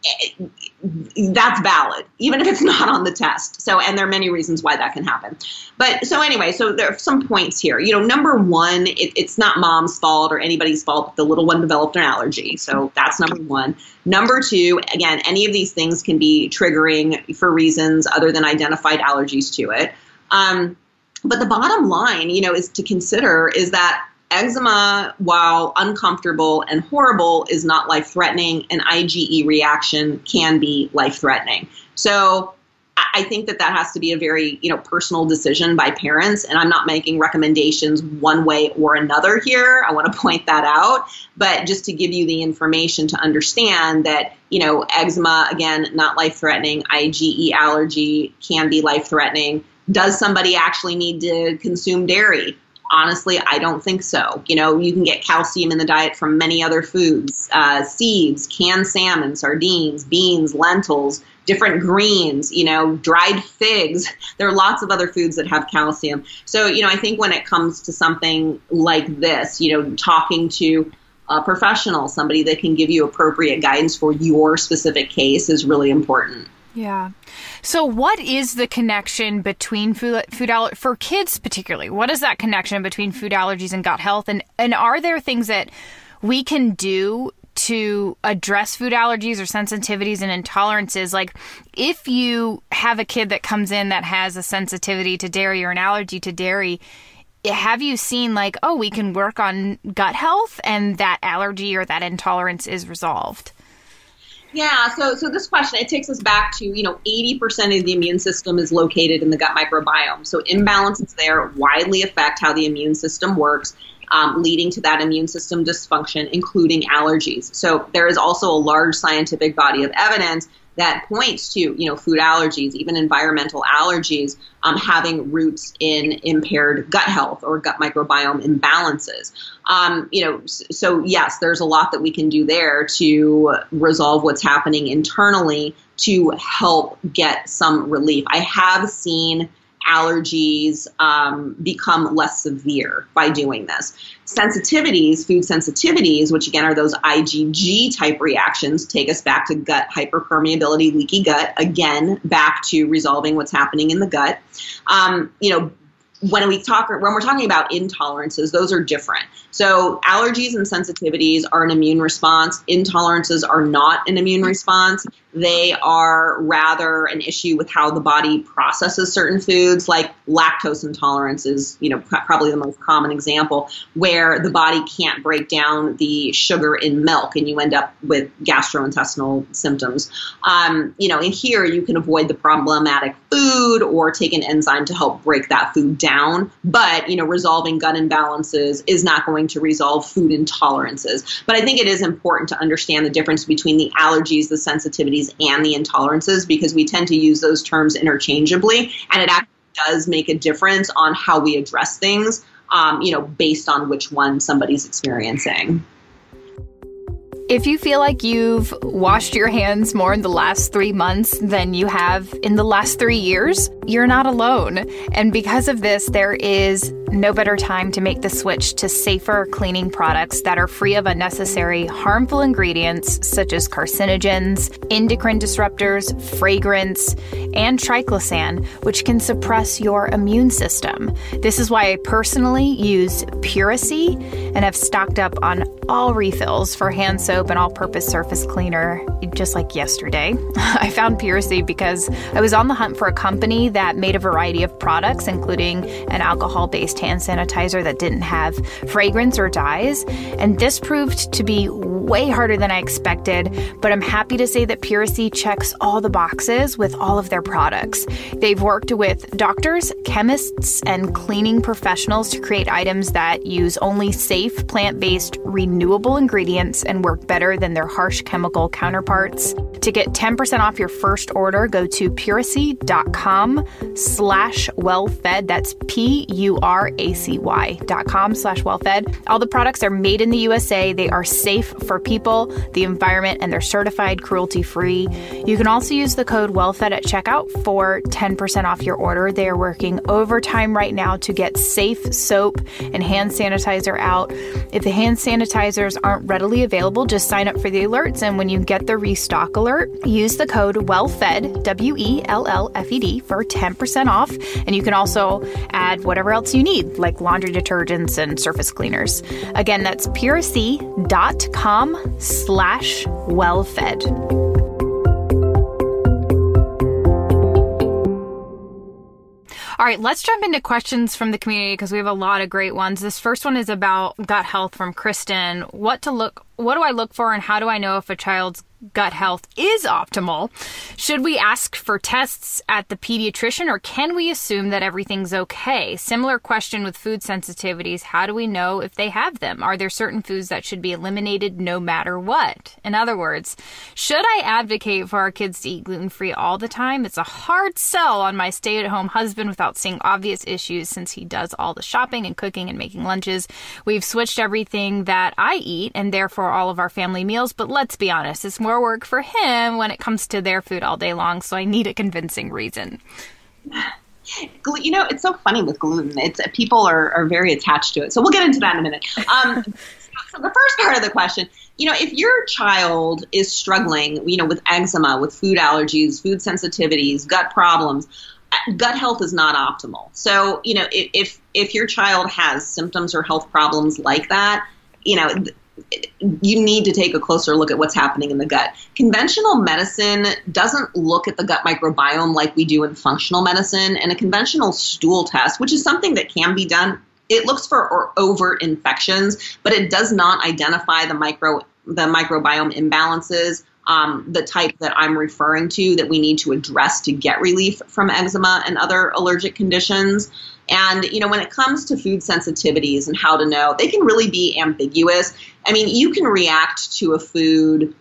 that's valid, even if it's not on the test. So, and there are many reasons why that can happen. But so anyway, so there are some points here. Number one, it's not mom's fault or anybody's fault that the little one developed an allergy. So that's number one. Number two, again, any of these things can be triggering for reasons other than identified allergies to it. But the bottom line, is to consider is that eczema, while uncomfortable and horrible, is not life-threatening. An IgE reaction can be life-threatening. So I think that has to be a very, personal decision by parents. And I'm not making recommendations one way or another here. I want to point that out. But just to give you the information to understand that, eczema, again, not life-threatening. IgE allergy can be life-threatening. Does somebody actually need to consume dairy? Honestly, I don't think so. You can get calcium in the diet from many other foods, seeds, canned salmon, sardines, beans, lentils, different greens, dried figs. There are lots of other foods that have calcium. So, I think when it comes to something like this, talking to a professional, somebody that can give you appropriate guidance for your specific case is really important. Yeah. So what is the connection between food allergies, for kids particularly? What is that connection between food allergies and gut health? And are there things that we can do to address food allergies or sensitivities and intolerances? Like if you have a kid that comes in that has a sensitivity to dairy or an allergy to dairy, have you seen we can work on gut health and that allergy or that intolerance is resolved? Yeah, so this question, it takes us back to, 80% of the immune system is located in the gut microbiome. So imbalances there widely affect how the immune system works, leading to that immune system dysfunction, including allergies. So there is also a large scientific body of evidence that points to, food allergies, even environmental allergies, having roots in impaired gut health or gut microbiome imbalances. So yes, there's a lot that we can do there to resolve what's happening internally to help get some relief. I have seen allergies become less severe by doing this. Sensitivities, food sensitivities, which again are those IgG type reactions, take us back to gut hyperpermeability, leaky gut, again, back to resolving what's happening in the gut. When we're talking about intolerances, those are different. So allergies and sensitivities are an immune response. Intolerances are not an immune response. They are rather an issue with how the body processes certain foods, like lactose intolerance is, probably the most common example, where the body can't break down the sugar in milk and you end up with gastrointestinal symptoms. And here you can avoid the problematic food or take an enzyme to help break that food down. But, resolving gut imbalances is not going to resolve food intolerances. But I think it is important to understand the difference between the allergies, the sensitivities, and the intolerances, because we tend to use those terms interchangeably, and it actually does make a difference on how we address things, based on which one somebody's experiencing. If you feel like you've washed your hands more in the last 3 months than you have in the last 3 years, you're not alone. And because of this, there is no better time to make the switch to safer cleaning products that are free of unnecessary, harmful ingredients such as carcinogens, endocrine disruptors, fragrance, and triclosan, which can suppress your immune system. This is why I personally use Puracy and have stocked up on all refills for hand soap and all-purpose surface cleaner just like yesterday. I found Puracy because I was on the hunt for a company that made a variety of products, including an alcohol-based hand sanitizer that didn't have fragrance or dyes, and this proved to be way harder than I expected, but I'm happy to say that Puracy checks all the boxes with all of their products. They've worked with doctors, chemists, and cleaning professionals to create items that use only safe, plant-based, renewable ingredients and work better than their harsh chemical counterparts. To get 10% off your first order, go to puracy.com/wellfed. That's PURACY.com/wellfed. All the products are made in the USA. They are safe for people, the environment, and they're certified cruelty-free. You can also use the code WELLFED at checkout for 10% off your order. They are working overtime right now to get safe soap and hand sanitizer out. If the hand sanitizers aren't readily available, just sign up for the alerts, and when you get the restock alert, use the code WELLFED, WELLFED, for 10% off, and you can also add whatever else you need, like laundry detergents and surface cleaners. Again, that's puracy.com/wellfed. All right, let's jump into questions from the community because we have a lot of great ones. This first one is about gut health from Kristen. What do I look for, and how do I know if a child's gut health is optimal? Should we ask for tests at the pediatrician, or can we assume that everything's okay? Similar question with food sensitivities. How do we know if they have them? Are there certain foods that should be eliminated no matter what? In other words, should I advocate for our kids to eat gluten-free all the time? It's a hard sell on my stay-at-home husband without seeing obvious issues since he does all the shopping and cooking and making lunches. We've switched everything that I eat and therefore all of our family meals, but let's be honest, it's more work for him when it comes to their food all day long, so I need a convincing reason. You know, it's so funny with gluten. People are very attached to it. So we'll get into that in a minute. So the first part of the question, if your child is struggling, with eczema, with food allergies, food sensitivities, gut problems, gut health is not optimal. So, if your child has symptoms or health problems like that, you need to take a closer look at what's happening in the gut. Conventional medicine doesn't look at the gut microbiome like we do in functional medicine, and a conventional stool test, which is something that can be done, it looks for overt infections, but it does not identify the microbiome imbalances, the type that I'm referring to that we need to address to get relief from eczema and other allergic conditions. And, when it comes to food sensitivities and how to know, they can really be ambiguous. I mean, you can react to a food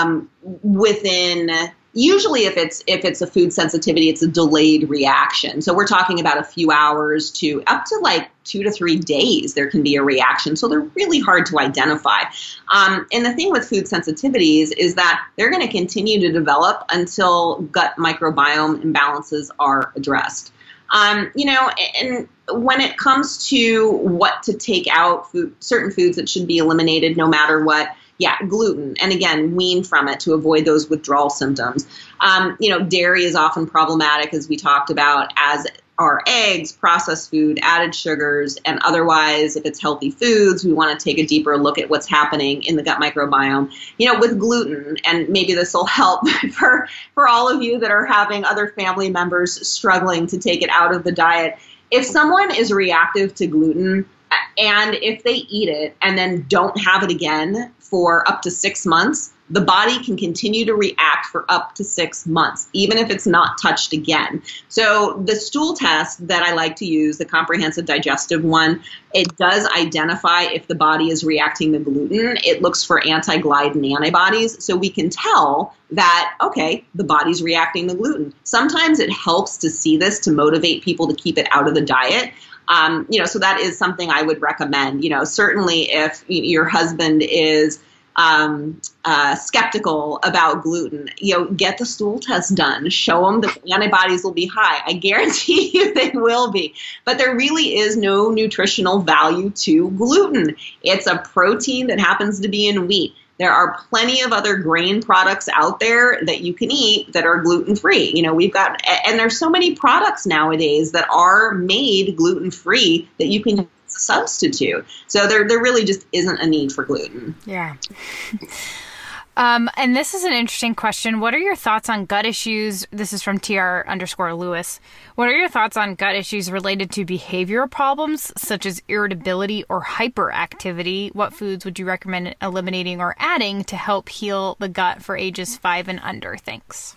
usually if it's a food sensitivity, it's a delayed reaction. So we're talking about a few hours to up to like 2 to 3 days, there can be a reaction. So they're really hard to identify. And the thing with food sensitivities is that they're going to continue to develop until gut microbiome imbalances are addressed. And when it comes to what to take out, certain foods that should be eliminated no matter what, gluten. And again, wean from it to avoid those withdrawal symptoms. Dairy is often problematic, as we talked about, as are eggs, processed food, added sugars, and otherwise, if it's healthy foods, we want to take a deeper look at what's happening in the gut microbiome. With gluten, and maybe this will help for all of you that are having other family members struggling to take it out of the diet. If someone is reactive to gluten, and if they eat it and then don't have it again for up to 6 months, the body can continue to react for up to 6 months, even if it's not touched again. So the stool test that I like to use, the comprehensive digestive one, it does identify if the body is reacting to gluten. It looks for anti-gliadin antibodies, so we can tell that, okay, the body's reacting to gluten. Sometimes it helps to see this to motivate people to keep it out of the diet. So that is something I would recommend. Certainly if your husband is skeptical about gluten, get the stool test done. Show them that the antibodies will be high. I guarantee you they will be. But there really is no nutritional value to gluten. It's a protein that happens to be in wheat. There are plenty of other grain products out there that you can eat that are gluten-free. And there's so many products nowadays that are made gluten-free that you can substitute. So there really just isn't a need for gluten. Yeah. And this is an interesting question. What are your thoughts on gut issues? This is from TR_Lewis. What are your thoughts on gut issues related to behavioral problems such as irritability or hyperactivity? What foods would you recommend eliminating or adding to help heal the gut for ages 5 and under? Thanks.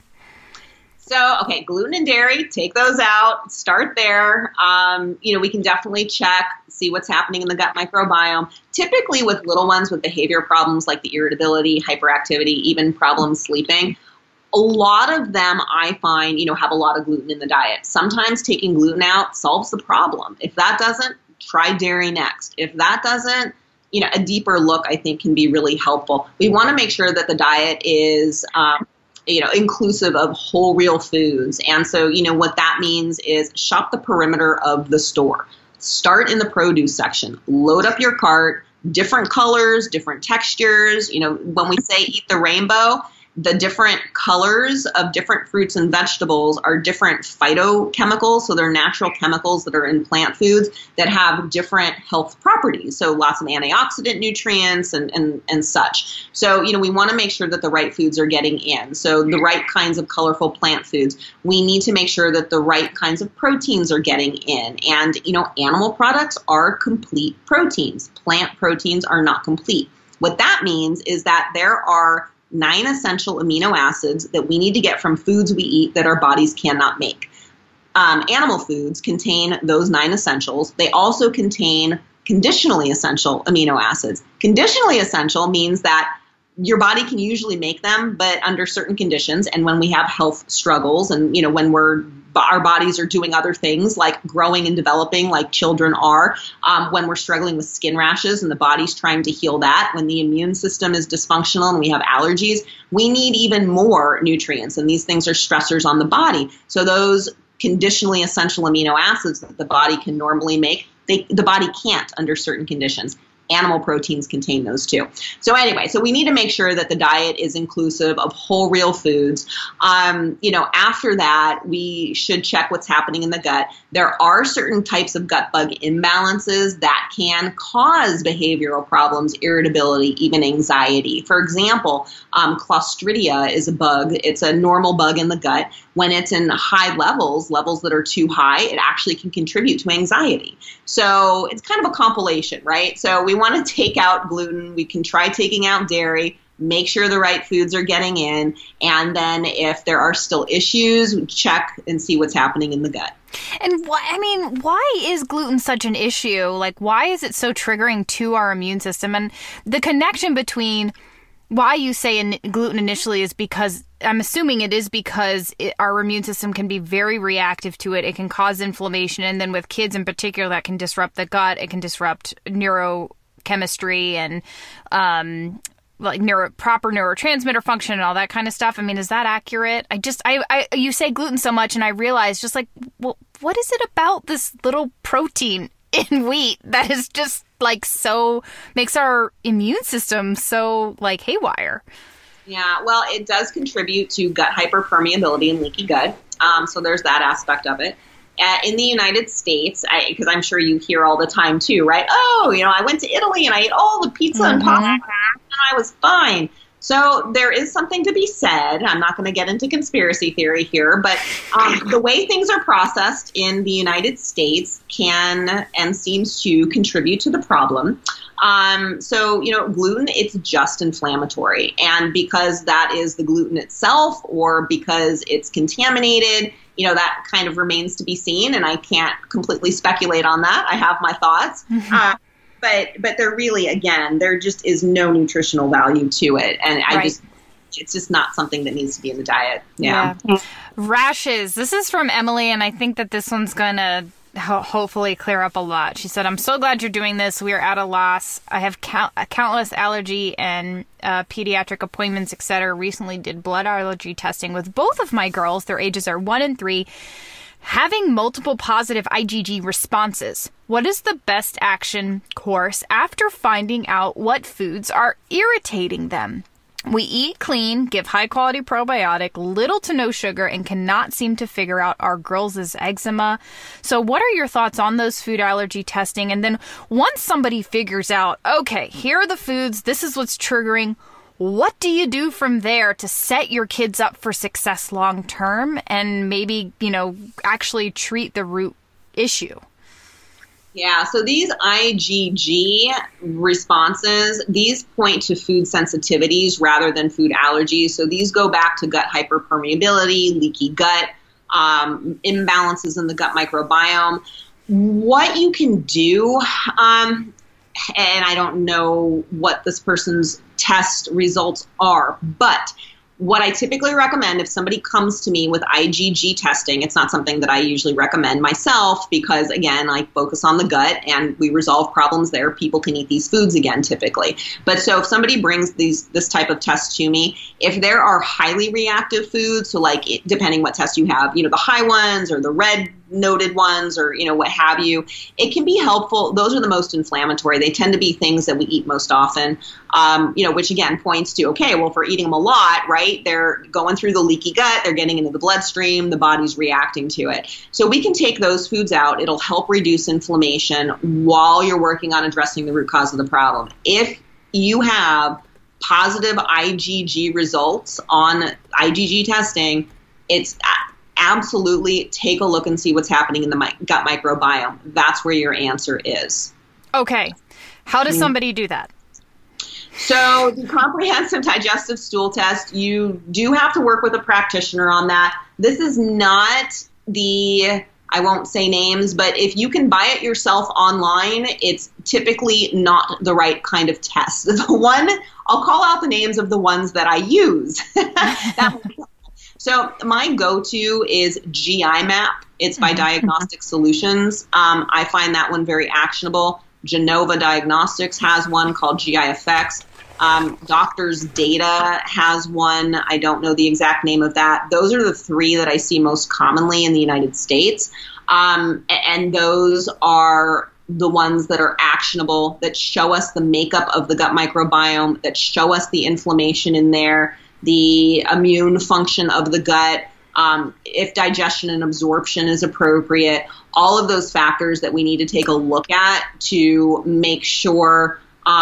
So, okay, gluten and dairy, take those out, start there. We can definitely check, see what's happening in the gut microbiome. Typically with little ones with behavior problems like the irritability, hyperactivity, even problems sleeping, a lot of them I find, have a lot of gluten in the diet. Sometimes taking gluten out solves the problem. If that doesn't, try dairy next. If that doesn't, a deeper look I think can be really helpful. We want to make sure that the diet is inclusive of whole real foods. And so, what that means is shop the perimeter of the store. Start in the produce section. Load up your cart, different colors, different textures. When we say eat the rainbow, the different colors of different fruits and vegetables are different phytochemicals. So they're natural chemicals that are in plant foods that have different health properties. So lots of antioxidant nutrients and such. So, we want to make sure that the right foods are getting in. So the right kinds of colorful plant foods. We need to make sure that the right kinds of proteins are getting in. And, animal products are complete proteins. Plant proteins are not complete. What that means is that there are 9 essential amino acids that we need to get from foods we eat that our bodies cannot make. Animal foods contain those 9 essentials. They also contain conditionally essential amino acids. Conditionally essential means that your body can usually make them, but under certain conditions. And when we have health struggles and, when our bodies are doing other things like growing and developing like children are, when we're struggling with skin rashes and the body's trying to heal that, when the immune system is dysfunctional and we have allergies, we need even more nutrients. And these things are stressors on the body. So those conditionally essential amino acids that the body can normally make, the body can't under certain conditions. Animal proteins contain those too. So anyway, so we need to make sure that the diet is inclusive of whole real foods. After that, we should check what's happening in the gut. There are certain types of gut bug imbalances that can cause behavioral problems, irritability, even anxiety. For example, Clostridia is a bug. It's a normal bug in the gut. When it's in high levels that are too high, it actually can contribute to anxiety. So it's kind of a compilation, right? So we want to take out gluten. We can try taking out dairy, make sure the right foods are getting in. And then if there are still issues, check and see what's happening in the gut. And why is gluten such an issue? Like, why is it so triggering to our immune system? And the connection between why you say gluten initially is because, I'm assuming it is because our immune system can be very reactive to it. It can cause inflammation. And then with kids in particular, that can disrupt the gut. It can disrupt neurochemistry and proper neurotransmitter function and all that kind of stuff. Is that accurate? You say gluten so much and I realize just like, well, what is it about this little protein in wheat that is just so makes our immune system so haywire? Yeah, well, it does contribute to gut hyperpermeability and leaky gut. So there's that aspect of it. In the United States, because I'm sure you hear all the time too, right? Oh, I went to Italy and I ate all the pizza and pasta and I was fine. So there is something to be said. I'm not going to get into conspiracy theory here, but the way things are processed in the United States can and seems to contribute to the problem. So gluten, it's just inflammatory. And because that is the gluten itself or because it's contaminated, that kind of remains to be seen. And I can't completely speculate on that. I have my thoughts. Mm-hmm. But there really, again, there just is no nutritional value to it. And it's just not something that needs to be in the diet. Yeah. Rashes. This is from Emily, and I think that this one's going to hopefully clear up a lot. She said, I'm so glad you're doing this. We are at a loss. I have countless allergy and pediatric appointments, etc. Recently did blood allergy testing with both of my girls. Their ages are 1 and 3. Having multiple positive IgG responses. What is the best action course after finding out what foods are irritating them? We eat clean, give high-quality probiotic, little to no sugar, and cannot seem to figure out our girls' eczema. So what are your thoughts on those food allergy testing? And then once somebody figures out, okay, here are the foods, this is what's triggering, what do you do from there to set your kids up for success long term and maybe, actually treat the root issue? Yeah, so these IgG responses, these point to food sensitivities rather than food allergies. So these go back to gut hyperpermeability, leaky gut, imbalances in the gut microbiome. What you can do, and I don't know what this person's test results are, but what I typically recommend if somebody comes to me with IgG testing, it's not something that I usually recommend myself because, again, I focus on the gut and we resolve problems there. People can eat these foods again typically. But so if somebody brings this type of test to me, if there are highly reactive foods, so like depending what test you have, the high ones or the red noted ones or, what have you, it can be helpful. Those are the most inflammatory. They tend to be things that we eat most often, which again points to, okay, well, if we're eating them a lot, right, they're going through the leaky gut, they're getting into the bloodstream, the body's reacting to it. So we can take those foods out. It'll help reduce inflammation while you're working on addressing the root cause of the problem. If you have positive IgG results on IgG testing, it's absolutely take a look and see what's happening in the gut microbiome. That's where your answer is. Okay. How does somebody do that? So the comprehensive digestive stool test, you do have to work with a practitioner on that. This is not I won't say names, but if you can buy it yourself online, it's typically not the right kind of test. I'll call out the names of the ones that I use. So my go-to is GI Map. It's by Diagnostic Solutions. I find that one very actionable. Genova Diagnostics has one called GI Effects. Doctors Data has one. I don't know the exact name of that. Those are the 3 that I see most commonly in the United States. And those are the ones that are actionable, that show us the makeup of the gut microbiome, that show us the inflammation in there, the immune function of the gut, if digestion and absorption is appropriate, all of those factors that we need to take a look at to make sure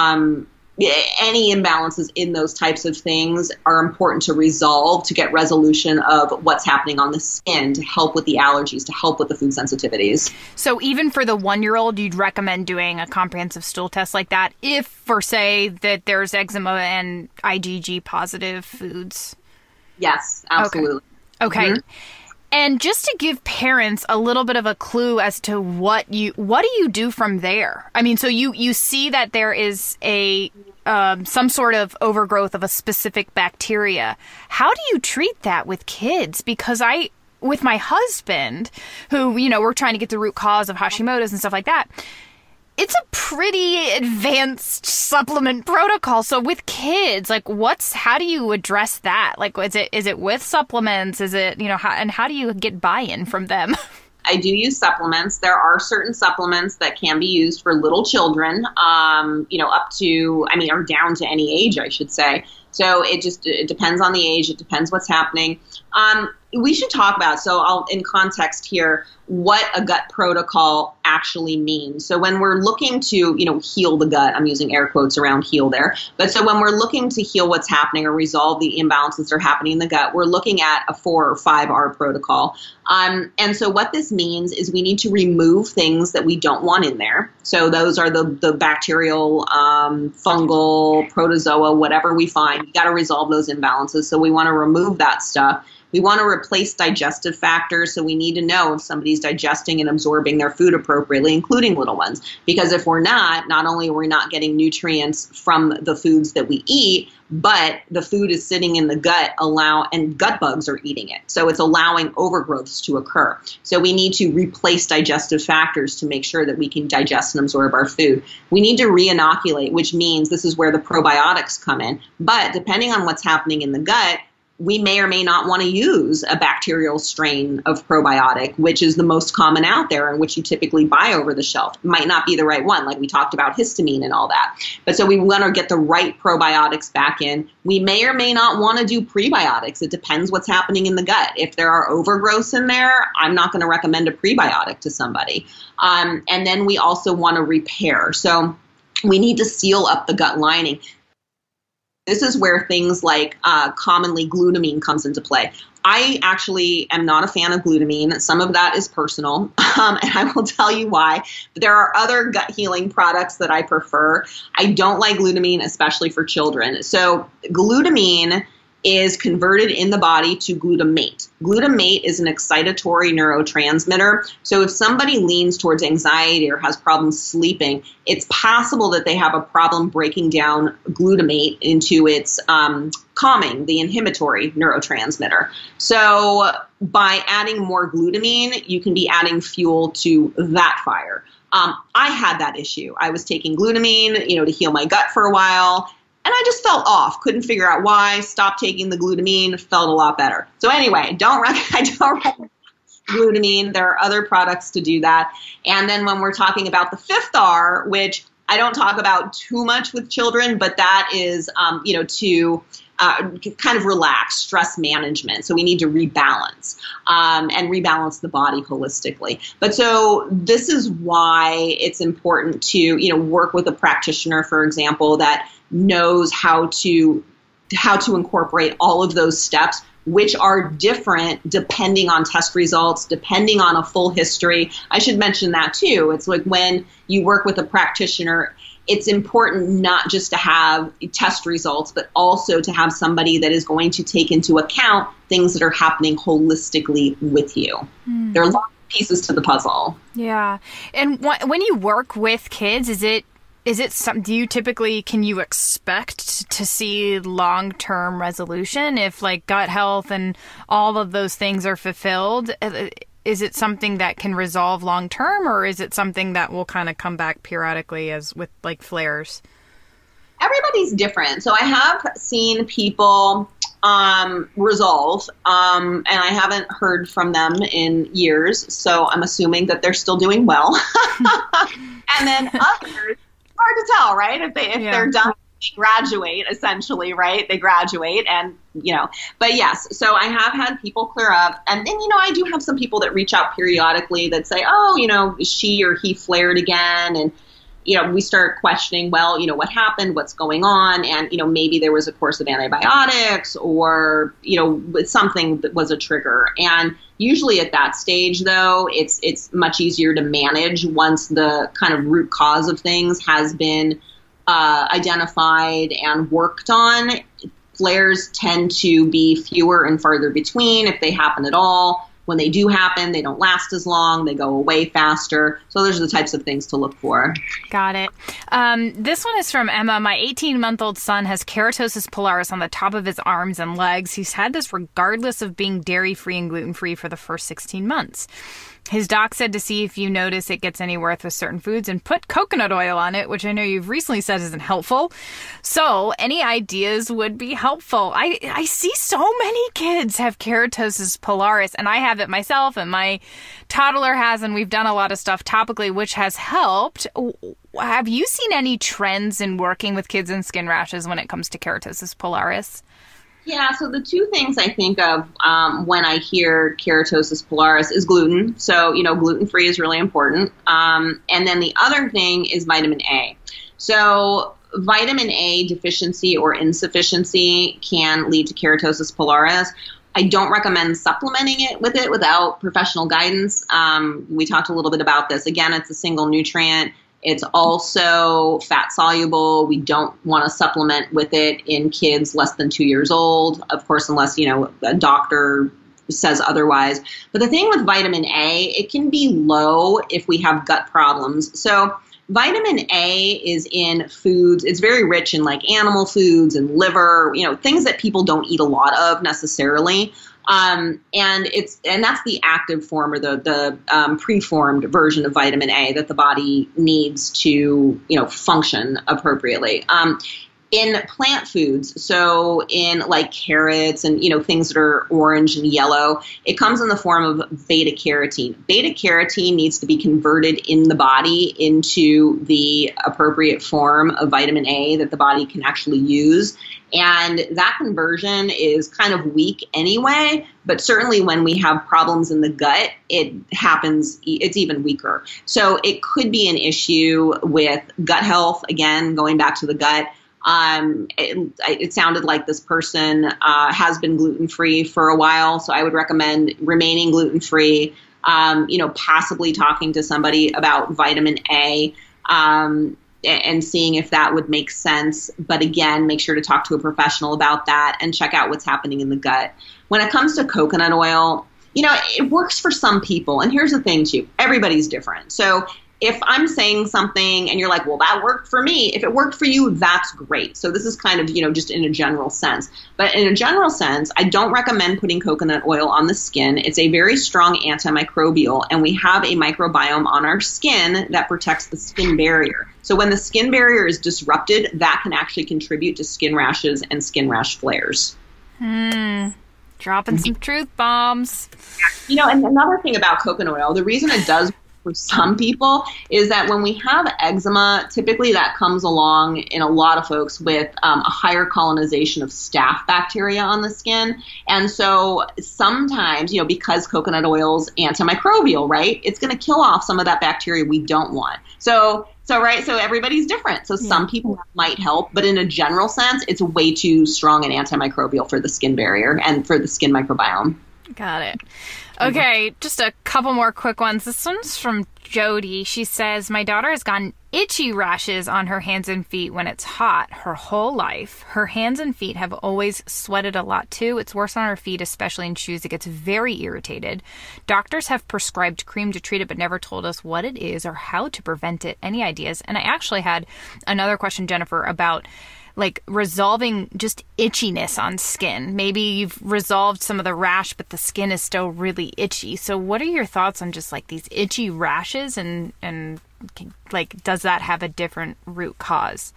any imbalances in those types of things are important to resolve, to get resolution of what's happening on the skin, to help with the allergies, to help with the food sensitivities. So even for the 1-year-old, you'd recommend doing a comprehensive stool test like that if, for say, that there's eczema and IgG positive foods? Yes, absolutely. Okay. Mm-hmm. And just to give parents a little bit of a clue as to what do you do from there? I mean, so you see that there is some sort of overgrowth of a specific bacteria. How do you treat that with kids? Because with my husband, who, we're trying to get the root cause of Hashimoto's and stuff like that, it's a pretty advanced supplement protocol. So with kids, how do you address that? Is it with supplements? Is it, how do you get buy-in from them? I do use supplements. There are certain supplements that can be used for little children, up to, or down to any age, I should say. So it depends on the age. It depends what's happening. We should talk about, in context here, what a gut protocol actually means. So when we're looking to, heal the gut, I'm using air quotes around heal there, but so when we're looking to heal what's happening or resolve the imbalances that are happening in the gut, we're looking at a 4 or 5R protocol. And so what this means is we need to remove things that we don't want in there. So those are the bacterial, fungal, protozoa, whatever we find. You got to resolve those imbalances. So we want to remove that stuff. We want to replace digestive factors. So we need to know if somebody's digesting and absorbing their food appropriately, including little ones. Because if we're not only are we not getting nutrients from the foods that we eat, but the food is sitting in the gut and gut bugs are eating it. So it's allowing overgrowths to occur. So we need to replace digestive factors to make sure that we can digest and absorb our food. We need to re-inoculate, which means this is where the probiotics come in. But depending on what's happening in the gut, we may or may not want to use a bacterial strain of probiotic, which is the most common out there and which you typically buy over the shelf. It might not be the right one, like we talked about histamine and all that. But so we want to get the right probiotics back in. We may or may not want to do prebiotics. It depends what's happening in the gut. If there are overgrowths in there, I'm not going to recommend a prebiotic to somebody. And then we also want to repair. So we need to seal up the gut lining. This is where things like commonly glutamine comes into play. I actually am not a fan of glutamine. Some of that is personal, and I will tell you why. But there are other gut healing products that I prefer. I don't like glutamine, especially for children. So glutamine is converted in the body to glutamate. Glutamate is an excitatory neurotransmitter. So if somebody leans towards anxiety or has problems sleeping, it's possible that they have a problem breaking down glutamate into its calming, the inhibitory neurotransmitter. So by adding more glutamine, you can be adding fuel to that fire. I had that issue. I was taking glutamine, to heal my gut for a while. And I just felt off, couldn't figure out why, stopped taking the glutamine, felt a lot better. So anyway, I don't recommend glutamine. There are other products to do that. And then when we're talking about the fifth R, which I don't talk about too much with children, but that is, to kind of relax, stress management. So we need to rebalance and rebalance the body holistically. But so this is why it's important to, work with a practitioner, for example, that knows how to incorporate all of those steps, which are different depending on test results, depending on a full history. I should mention that too. It's like when you work with a practitioner, it's important not just to have test results, but also to have somebody that is going to take into account things that are happening holistically with you. There are a lot of pieces to the puzzle. Yeah. And when you work with kids, is it something, can you expect to see long-term resolution if like gut health and all of those things are fulfilled? Is it something that can resolve long-term, or is it something that will kind of come back periodically as with like flares? Everybody's different. So I have seen people resolve, and I haven't heard from them in years, so I'm assuming that they're still doing well. And then others, hard to tell, right? If they're done, they graduate essentially, right? They graduate and, but yes, so I have had people clear up, and then, I do have some people that reach out periodically that say, oh, she or he flared again. And, we start questioning, well, what happened, what's going on? And, maybe there was a course of antibiotics or, something that was a trigger. And usually at that stage, though, it's much easier to manage once the kind of root cause of things has been identified and worked on. Flares tend to be fewer and farther between if they happen at all. When they do happen, they don't last as long. They go away faster. So those are the types of things to look for. Got it. This one is from Emma. My 18-month-old son has keratosis pilaris on the top of his arms and legs. He's had this regardless of being dairy-free and gluten-free for the first 16 months. His doc said to see if you notice it gets any worse with certain foods and put coconut oil on it, which I know you've recently said isn't helpful. So any ideas would be helpful. I see so many kids have keratosis pilaris, and I have it myself, and my toddler has, and we've done a lot of stuff topically, which has helped. Have you seen any trends in working with kids and skin rashes when it comes to keratosis pilaris? Yeah, so the two things I think of when I hear keratosis pilaris is gluten. So, gluten-free is really important. And then the other thing is vitamin A. So vitamin A deficiency or insufficiency can lead to keratosis pilaris. I don't recommend supplementing it without professional guidance. We talked a little bit about this. Again, it's a single nutrient. It's also fat soluble. We don't want to supplement with it in kids less than 2 years old, of course, unless, a doctor says otherwise. But the thing with vitamin A, it can be low if we have gut problems. So vitamin A is in foods. It's very rich in like animal foods and liver, things that people don't eat a lot of necessarily. And that's the active form or the preformed version of vitamin A that the body needs to, function appropriately. In plant foods, so in like carrots and, things that are orange and yellow, it comes in the form of beta carotene. Beta carotene needs to be converted in the body into the appropriate form of vitamin A that the body can actually use. And that conversion is kind of weak anyway, but certainly when we have problems in the gut, it happens, it's even weaker. So it could be an issue with gut health, again, going back to the gut. It sounded like this person has been gluten-free for a while, so I would recommend remaining gluten-free, possibly talking to somebody about vitamin A, and seeing if that would make sense. But again, make sure to talk to a professional about that and check out what's happening in the gut. When it comes to coconut oil, it works for some people. And here's the thing too, everybody's different. So if I'm saying something and you're like, well, that worked for me, if it worked for you, that's great. So this is kind of, just in a general sense. But in a general sense, I don't recommend putting coconut oil on the skin. It's a very strong antimicrobial, and we have a microbiome on our skin that protects the skin barrier. So when the skin barrier is disrupted, that can actually contribute to skin rashes and skin rash flares. Dropping some truth bombs. And another thing about coconut oil, the reason it does for some people is that when we have eczema, typically that comes along in a lot of folks with a higher colonization of staph bacteria on the skin. And so sometimes, because coconut oil's antimicrobial, right, it's going to kill off some of that bacteria we don't want. So everybody's different. So some people might help, but in a general sense, it's way too strong an antimicrobial for the skin barrier and for the skin microbiome. Got it. Okay, just a couple more quick ones. This one's from Jody. She says, my daughter has gotten itchy rashes on her hands and feet when it's hot her whole life. Her hands and feet have always sweated a lot too. It's worse on her feet, especially in shoes. It gets very irritated. Doctors have prescribed cream to treat it, but never told us what it is or how to prevent it. Any ideas? And I actually had another question, Jennifer, about like resolving just itchiness on skin. Maybe you've resolved some of the rash, but the skin is still really itchy. So what are your thoughts on just like these itchy rashes and like, does that have a different root cause?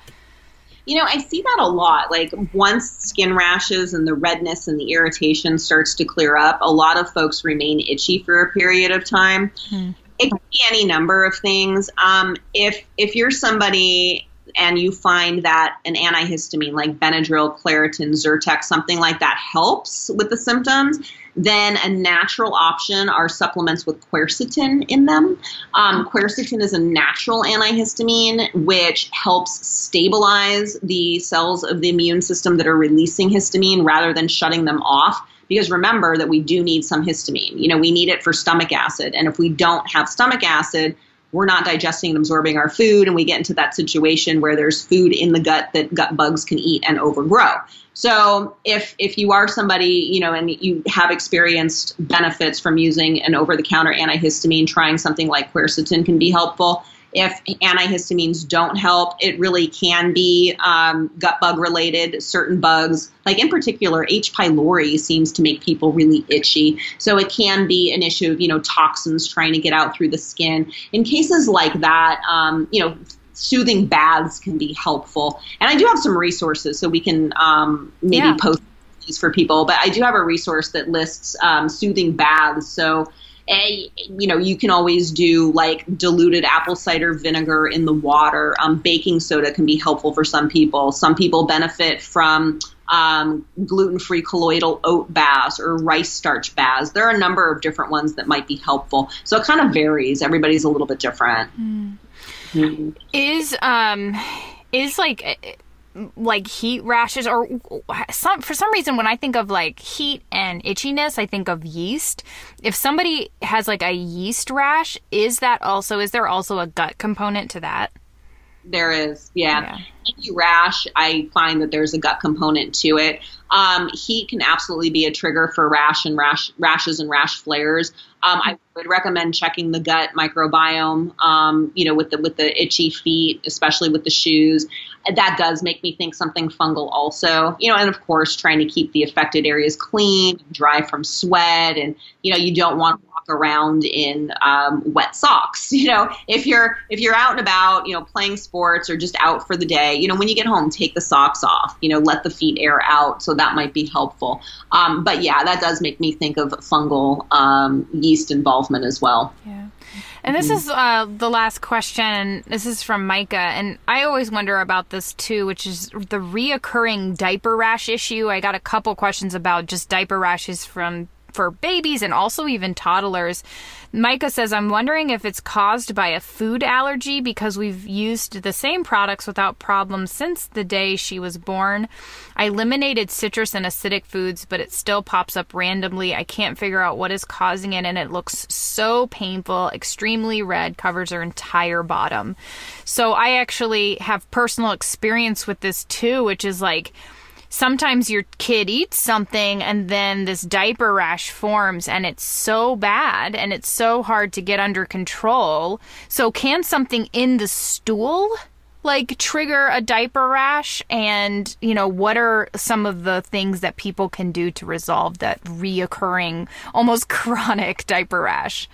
I see that a lot. Like once skin rashes and the redness and the irritation starts to clear up, a lot of folks remain itchy for a period of time. It can be any number of things. If you're somebody and you find that an antihistamine like Benadryl, Claritin, Zyrtec, something like that helps with the symptoms, then a natural option are supplements with quercetin in them. Quercetin is a natural antihistamine which helps stabilize the cells of the immune system that are releasing histamine rather than shutting them off. Because remember that we do need some histamine. We need it for stomach acid. And if we don't have stomach acid, we're not digesting and absorbing our food, and we get into that situation where there's food in the gut that gut bugs can eat and overgrow. So if you are somebody, and you have experienced benefits from using an over-the-counter antihistamine, trying something like quercetin can be helpful. If antihistamines don't help, it really can be gut bug related, certain bugs. Like in particular, H. pylori seems to make people really itchy. So it can be an issue of, toxins trying to get out through the skin. In cases like that, soothing baths can be helpful. And I do have some resources, so we can maybe post these for people. But I do have a resource that lists soothing baths. So you can always do like diluted apple cider vinegar in the water. Baking soda can be helpful for some people. Some people benefit from gluten-free colloidal oat baths or rice starch baths. There are a number of different ones that might be helpful. So it kind of varies. Everybody's a little bit different. Is like like heat rashes, or for some reason when I think of like heat and itchiness, I think of yeast. If somebody has like a yeast rash, is there also a gut component to that? There is, yeah. Any rash, I find that there's a gut component to it. Heat can absolutely be a trigger for rashes and rash flares. I would recommend checking the gut microbiome, with the itchy feet, especially with the shoes. That does make me think something fungal also, and of course trying to keep the affected areas clean, dry from sweat, and, you don't want to walk around in wet socks. If you're out and about, playing sports or just out for the day, when you get home, take the socks off, let the feet air out. So that might be helpful. But yeah, that does make me think of fungal yeast involvement as well. Yeah. And this is the last question, and this is from Micah, and I always wonder about this too, which is the reoccurring diaper rash issue. I got a couple questions about just diaper rashes for babies and also even toddlers. Micah says, I'm wondering if it's caused by a food allergy because we've used the same products without problems since the day she was born. I eliminated citrus and acidic foods, but it still pops up randomly. I can't figure out what is causing it, and it looks so painful, extremely red, covers her entire bottom. So I actually have personal experience with this too, which is like, sometimes your kid eats something and then this diaper rash forms, and it's so bad and it's so hard to get under control. So can something in the stool like trigger a diaper rash? And, what are some of the things that people can do to resolve that reoccurring, almost chronic diaper rash?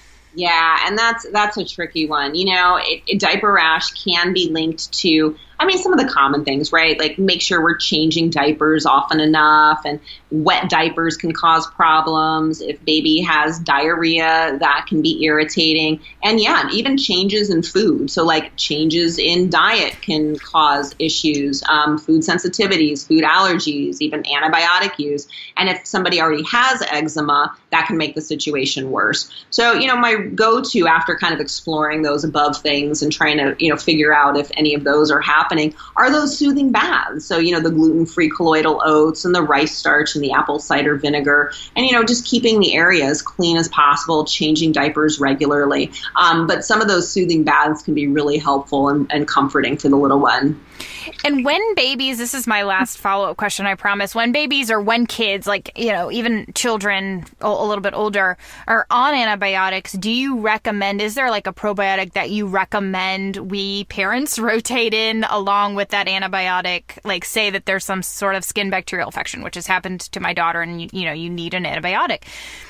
Yeah, and that's a tricky one. Diaper rash can be linked to, some of the common things, right? Like make sure we're changing diapers often enough, and wet diapers can cause problems. If baby has diarrhea, that can be irritating. And yeah, even changes in food. So like changes in diet can cause issues, food sensitivities, food allergies, even antibiotic use. And if somebody already has eczema, that can make the situation worse. So, my go-to after kind of exploring those above things and trying to, figure out if any of those are happening are those soothing baths. So, the gluten-free colloidal oats and the rice starch and the apple cider vinegar, and, just keeping the area as clean as possible, changing diapers regularly. But some of those soothing baths can be really helpful and comforting for the little one. And when babies, this is my last follow-up question, I promise, when babies or when kids, like, even children a little bit older, are on antibiotics, do you recommend, is there like a probiotic that you recommend we parents rotate in along with that antibiotic? Like say that there's some sort of skin bacterial infection, which has happened to my daughter, and you need an antibiotic.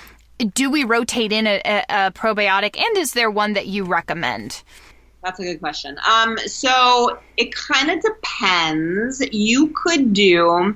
Do we rotate in a probiotic, and is there one that you recommend? That's a good question. So it kind of depends. You could do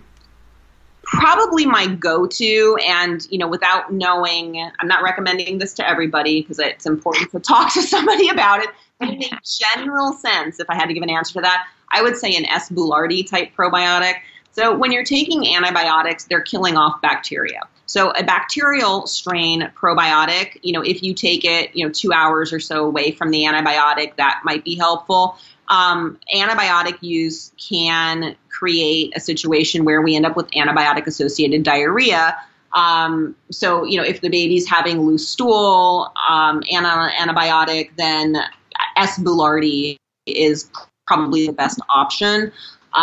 probably my go-to, and, without knowing, I'm not recommending this to everybody because it's important to talk to somebody about it. But in a general sense, if I had to give an answer to that, I would say an S. boulardii type probiotic. So when you're taking antibiotics, they're killing off bacteria. So a bacterial strain probiotic, if you take it, 2 hours or so away from the antibiotic, that might be helpful. Antibiotic use can create a situation where we end up with antibiotic-associated diarrhea. So, if the baby's having loose stool, antibiotic, then S. boulardii is probably the best option.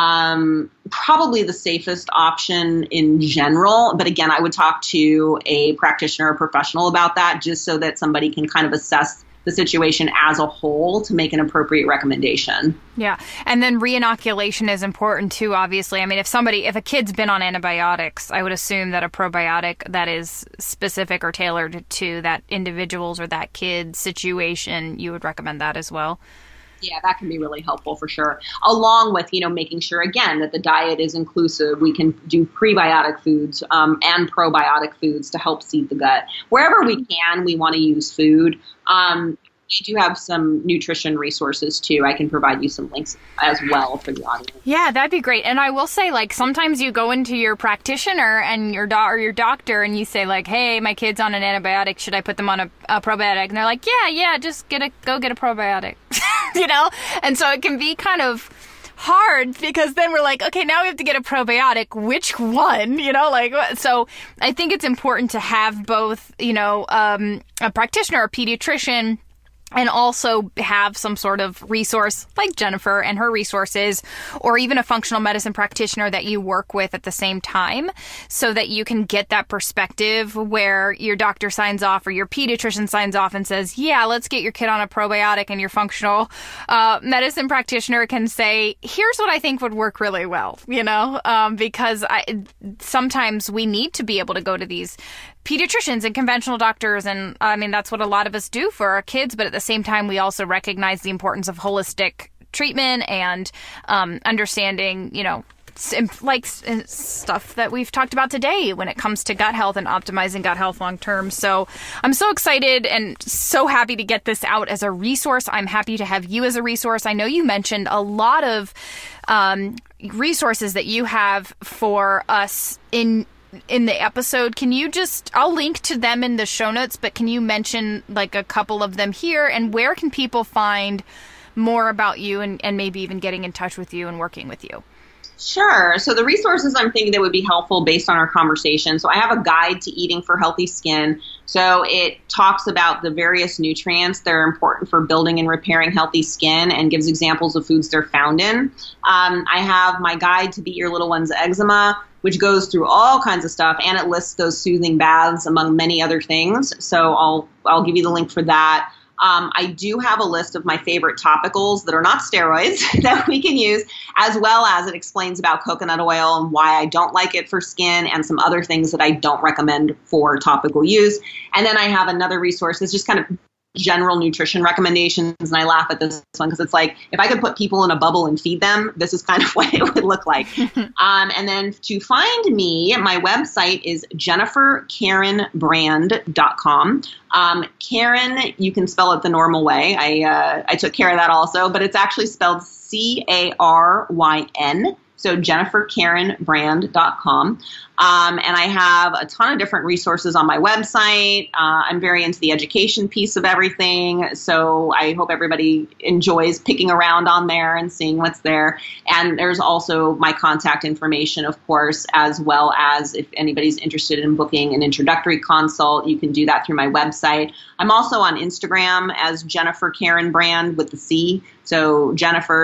Probably the safest option in general. But again, I would talk to a practitioner or professional about that, just so that somebody can kind of assess the situation as a whole to make an appropriate recommendation. Yeah. And then reinoculation is important too, obviously. If a kid's been on antibiotics, I would assume that a probiotic that is specific or tailored to that individual's or that kid's situation, you would recommend that as well. Yeah, that can be really helpful for sure. Along with, making sure, again, that the diet is inclusive. We can do prebiotic foods and probiotic foods to help seed the gut. Wherever we can, we want to use food. We do have some nutrition resources too. I can provide you some links as well for the audience. Yeah, that'd be great. And I will say, like, sometimes you go into your practitioner and your doctor and you say, like, hey, my kid's on an antibiotic. Should I put them on a probiotic? And they're like, yeah, just go get a probiotic. And so it can be kind of hard because then we're like, okay, now we have to get a probiotic. Which one? So I think it's important to have both, a practitioner, a pediatrician, and also have some sort of resource like Jennifer and her resources, or even a functional medicine practitioner that you work with at the same time, so that you can get that perspective where your doctor signs off or your pediatrician signs off and says, yeah, let's get your kid on a probiotic, and your functional medicine practitioner can say, here's what I think would work really well, because sometimes we need to be able to go to these pediatricians and conventional doctors. And I mean, that's what a lot of us do for our kids. But at the same time, we also recognize the importance of holistic treatment and understanding, stuff that we've talked about today when it comes to gut health and optimizing gut health long term. So I'm so excited and so happy to get this out as a resource. I'm happy to have you as a resource. I know you mentioned a lot of resources that you have for us in the episode. Can you I'll link to them in the show notes, but can you mention like a couple of them here, and where can people find more about you and maybe even getting in touch with you and working with you? Sure. So the resources I'm thinking that would be helpful based on our conversation. So I have a guide to eating for healthy skin. So it talks about the various nutrients that are important for building and repairing healthy skin and gives examples of foods they're found in. I have my guide to beat your little one's eczema, which goes through all kinds of stuff, and it lists those soothing baths among many other things. So I'll give you the link for that. I do have a list of my favorite topicals that are not steroids that we can use, as well as it explains about coconut oil and why I don't like it for skin, and some other things that I don't recommend for topical use. And then I have another resource that's just kind of general nutrition recommendations, and I laugh at this one because it's like, if I could put people in a bubble and feed them, this is kind of what it would look like. And then to find me, my website is jenniferkarenbrand.com. Karen, you can spell it the normal way. I took care of that also, but it's actually spelled Caryn. So jenniferkarenbrand.com. And I have a ton of different resources on my website. I'm very into the education piece of everything. So I hope everybody enjoys picking around on there and seeing what's there. And there's also my contact information, of course, as well as if anybody's interested in booking an introductory consult, you can do that through my website. I'm also on Instagram as Jennifer Karen Brand with the C. So Jennifer,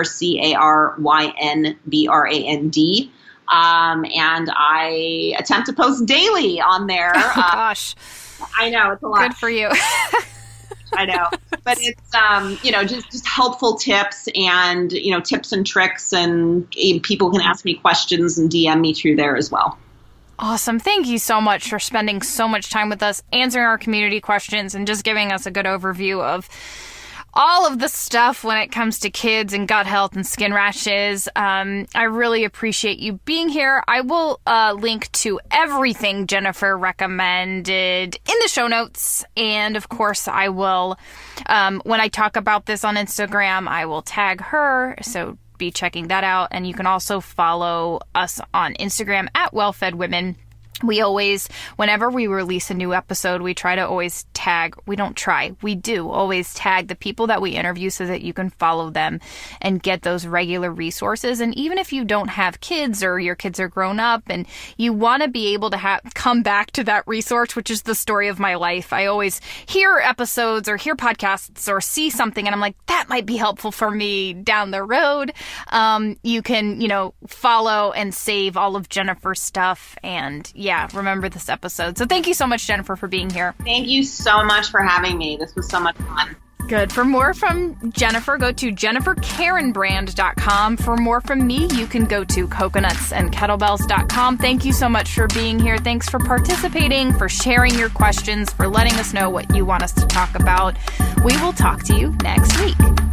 CarynBrand. And I attempt to post daily on there. Oh, gosh. I know, it's a lot. Good for you. I know. But it's, just helpful tips and, tips and tricks, and people can ask me questions and DM me through there as well. Awesome. Thank you so much for spending so much time with us, answering our community questions, and just giving us a good overview of all of the stuff when it comes to kids and gut health and skin rashes. I really appreciate you being here. I will link to everything Jennifer recommended in the show notes. And of course, I will, when I talk about this on Instagram, I will tag her. So be checking that out. And you can also follow us on Instagram at WellFedWomen. We always, whenever we release a new episode, we try to always tag, we do always tag the people that we interview so that you can follow them and get those regular resources. And even if you don't have kids or your kids are grown up and you want to be able to come back to that resource, which is the story of my life. I always hear episodes or hear podcasts or see something and I'm like, that might be helpful for me down the road. You can, follow and save all of Jennifer's stuff and remember this episode. So thank you so much, Jennifer, for being here. Thank you so much for having me. This was so much fun. Good. For more from Jennifer, go to jenniferkarenbrand.com. For more from me, you can go to coconutsandkettlebells.com. Thank you so much for being here. Thanks for participating, for sharing your questions, for letting us know what you want us to talk about. We will talk to you next week.